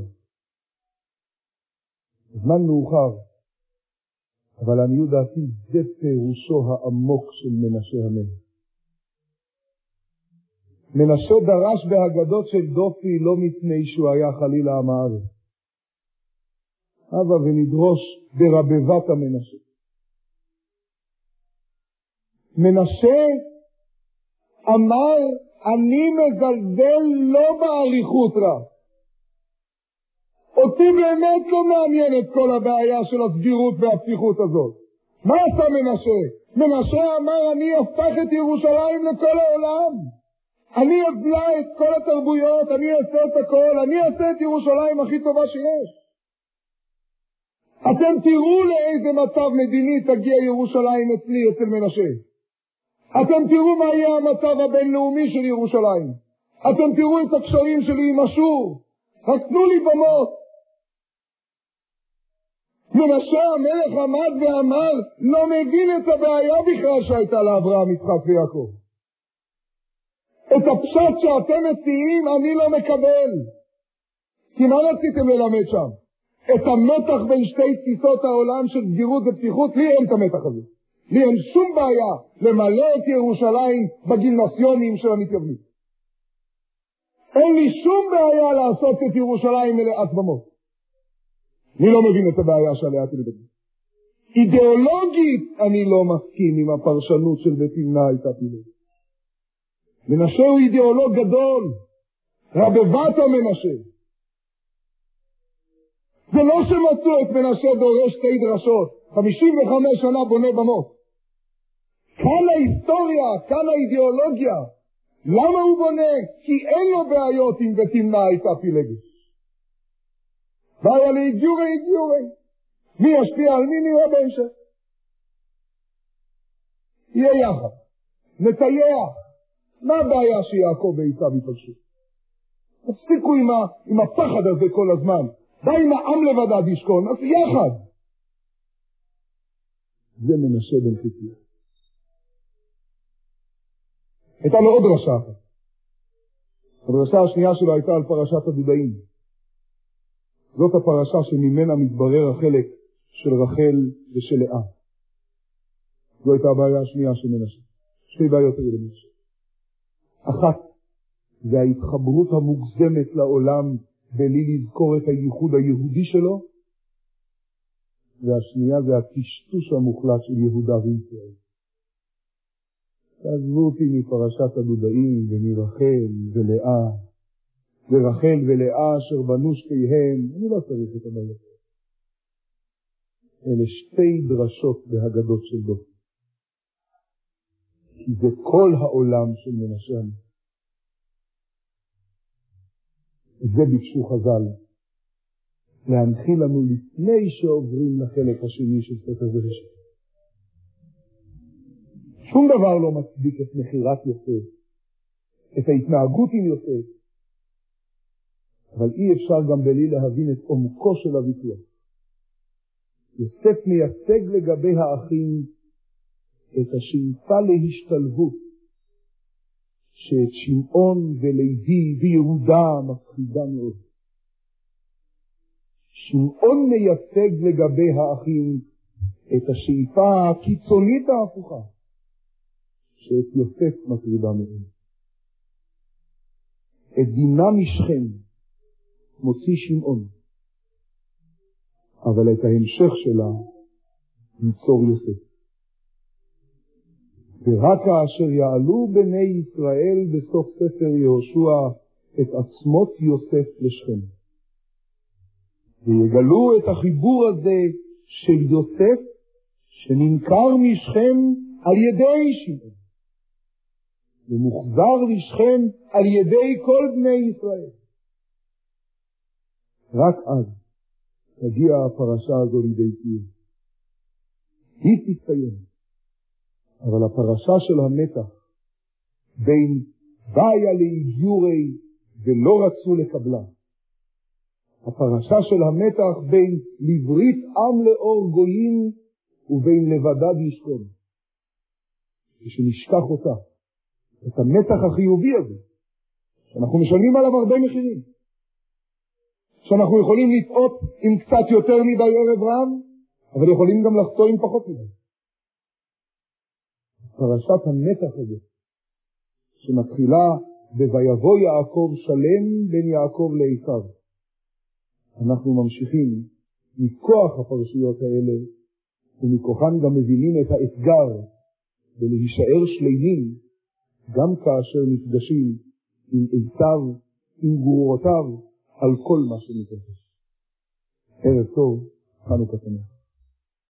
זמן מאוחר, אבל לעניות דעתי זה פירושו העמוק של מנשה המלך. מנשה דרש בהגדות של דופי לא מפני שהוא היה חלילה עם הארץ. אבל ונדרוש ברבבת המנשה. מנשה אמר אני מזלזל לא בעריכות רע. אותי באמת לא מעניינת כל הבעיה של הסבירות והפתיחות הזאת. מה עשה מנשה? מנשה אמר אני אפתח את ירושלים לכל העולם. אני אבלע את כל התרבויות, אני אעשה את הכל, אני אעשה את ירושלים הכי טובה שיש. אתם תראו לאיזה מצב מדיני תגיע ירושלים אצלי אצל מנשה. אתם תראו מה יהיה המצב הבינלאומי של ירושלים. אתם תראו את הקשרים שלי עם אשור. רק תנו לי במות. מנשה המלך עמד ואמר, לא מבין את הבעיה בכלל שהייתה לאברהם, יצחק ויעקב. את הפשט שאתם מציעים אני לא מקבל. כי מה רציתם ללמד שם? את המתח בין שתי תפיסות העולם של סגירות ופתיחות, לי אין את המתח הזה. לי אין שום בעיה למלא את ירושלים בגימנסיונים של המתייוונים. אין לי שום בעיה לעשות את ירושלים מלאת במות. אני לא מבין את הבעיה שעליה אתם מדברים. אידיאולוגית אני לא מסכים עם הפרשנות של בית ימנע הייתה פילוג. מנשה הוא אידיאולוג גדול, רבבת המנשה. זה לא שמצאו את מנשה דורש שתי דרשות, 55 שנה בונה במות. כאן ההיסטוריה, כאן האידיאולוגיה. למה הוא בונה? כי אין לו בעיות עם בית ימנע הייתה פילגש. בעיה אידיורי. מי ישפיע על מי נראה בהמשך? יהיה יחד. נטייח. מה הבעיה שיעקב ועשיו ייפגשו? תפסיקו עם הפחד הזה כל הזמן. די עם העם לבדד ישכון, אז יחד. זה מנשה בן חיתיה. הייתה לו עוד דרשה אחת. הדרשה השנייה שלו הייתה על פרשת הדודאים. זאת הפרשה שממנה מתברר החלק של רחל ושל לאה. זו הייתה הבעיה השנייה של מנשה. שתי בעיות אלה מנשה. אחת, זה ההתחברות המוגזמת לעולם בלי לזכור את הייחוד היהודי שלו. והשנייה זה הטשטוש המוחלט של יהודה וישראל. תעזבו אותי מפרשת הדודאים ומרחל ולאה, ורחל ולאה אשר בנו שתיהם, אני לא צריך את הבעיות. אלה שתי דרשות בהגדות של דוד. כי זה כל העולם של מנשה. את זה ביקשו חז"ל, להנחיל לנו לפני שעוברים לחלק השני של ספר בראשית. שום דבר לא מצדיק את מחירת יוסף, את ההתנהגות עם יוסף, אבל אי אפשר גם בלי להבין את עומקו של הוויכוח. יוסף מייצג לגבי האחים את השאיפה להשתלבות, שאת שמעון ולוי ויהודה מפחידה מאוד. שמעון מייצג לגבי האחים את השאיפה הקיצונית ההפוכה, שאת יוסף מטרידה מאוד. את דינה משכם מוציא שמעון, אבל את ההמשך שלה ניצור יוסף. ורק כאשר יעלו בני ישראל בסוף ספר יהושע את עצמות יוסף לשכם, ויגלו את החיבור הזה של יוסף שננקר משכם על ידי שמעון, ומוחזר לשכם על ידי כל בני ישראל. רק אז תגיע הפרשה הזו לידי סיום. היא תסתיים. אבל הפרשה של המתח בין באיה לאיגיורי ולא רצו לקבלה, הפרשה של המתח בין לברית עם לאור גויים ובין לבדד ישכון, ושנשכח אותה, את המתח החיובי הזה, שאנחנו משלמים עליו הרבה מחירים, שאנחנו יכולים לטעות עם קצת יותר מדי ערב רב, אבל יכולים גם לחטוא עם פחות מדי. פרשת המתח הזה, שמתחילה ב"ויבוא יעקב שלם בין יעקב לעשיו", אנחנו ממשיכים מכוח הפרשיות האלה, ומכוחן גם מבינים את האתגר ולהישאר שלמים, גם כאשר נפגשים עם עשיו, עם גרורותיו, על כל מה שמתרחש. ערב טוב, חנוכה שמח.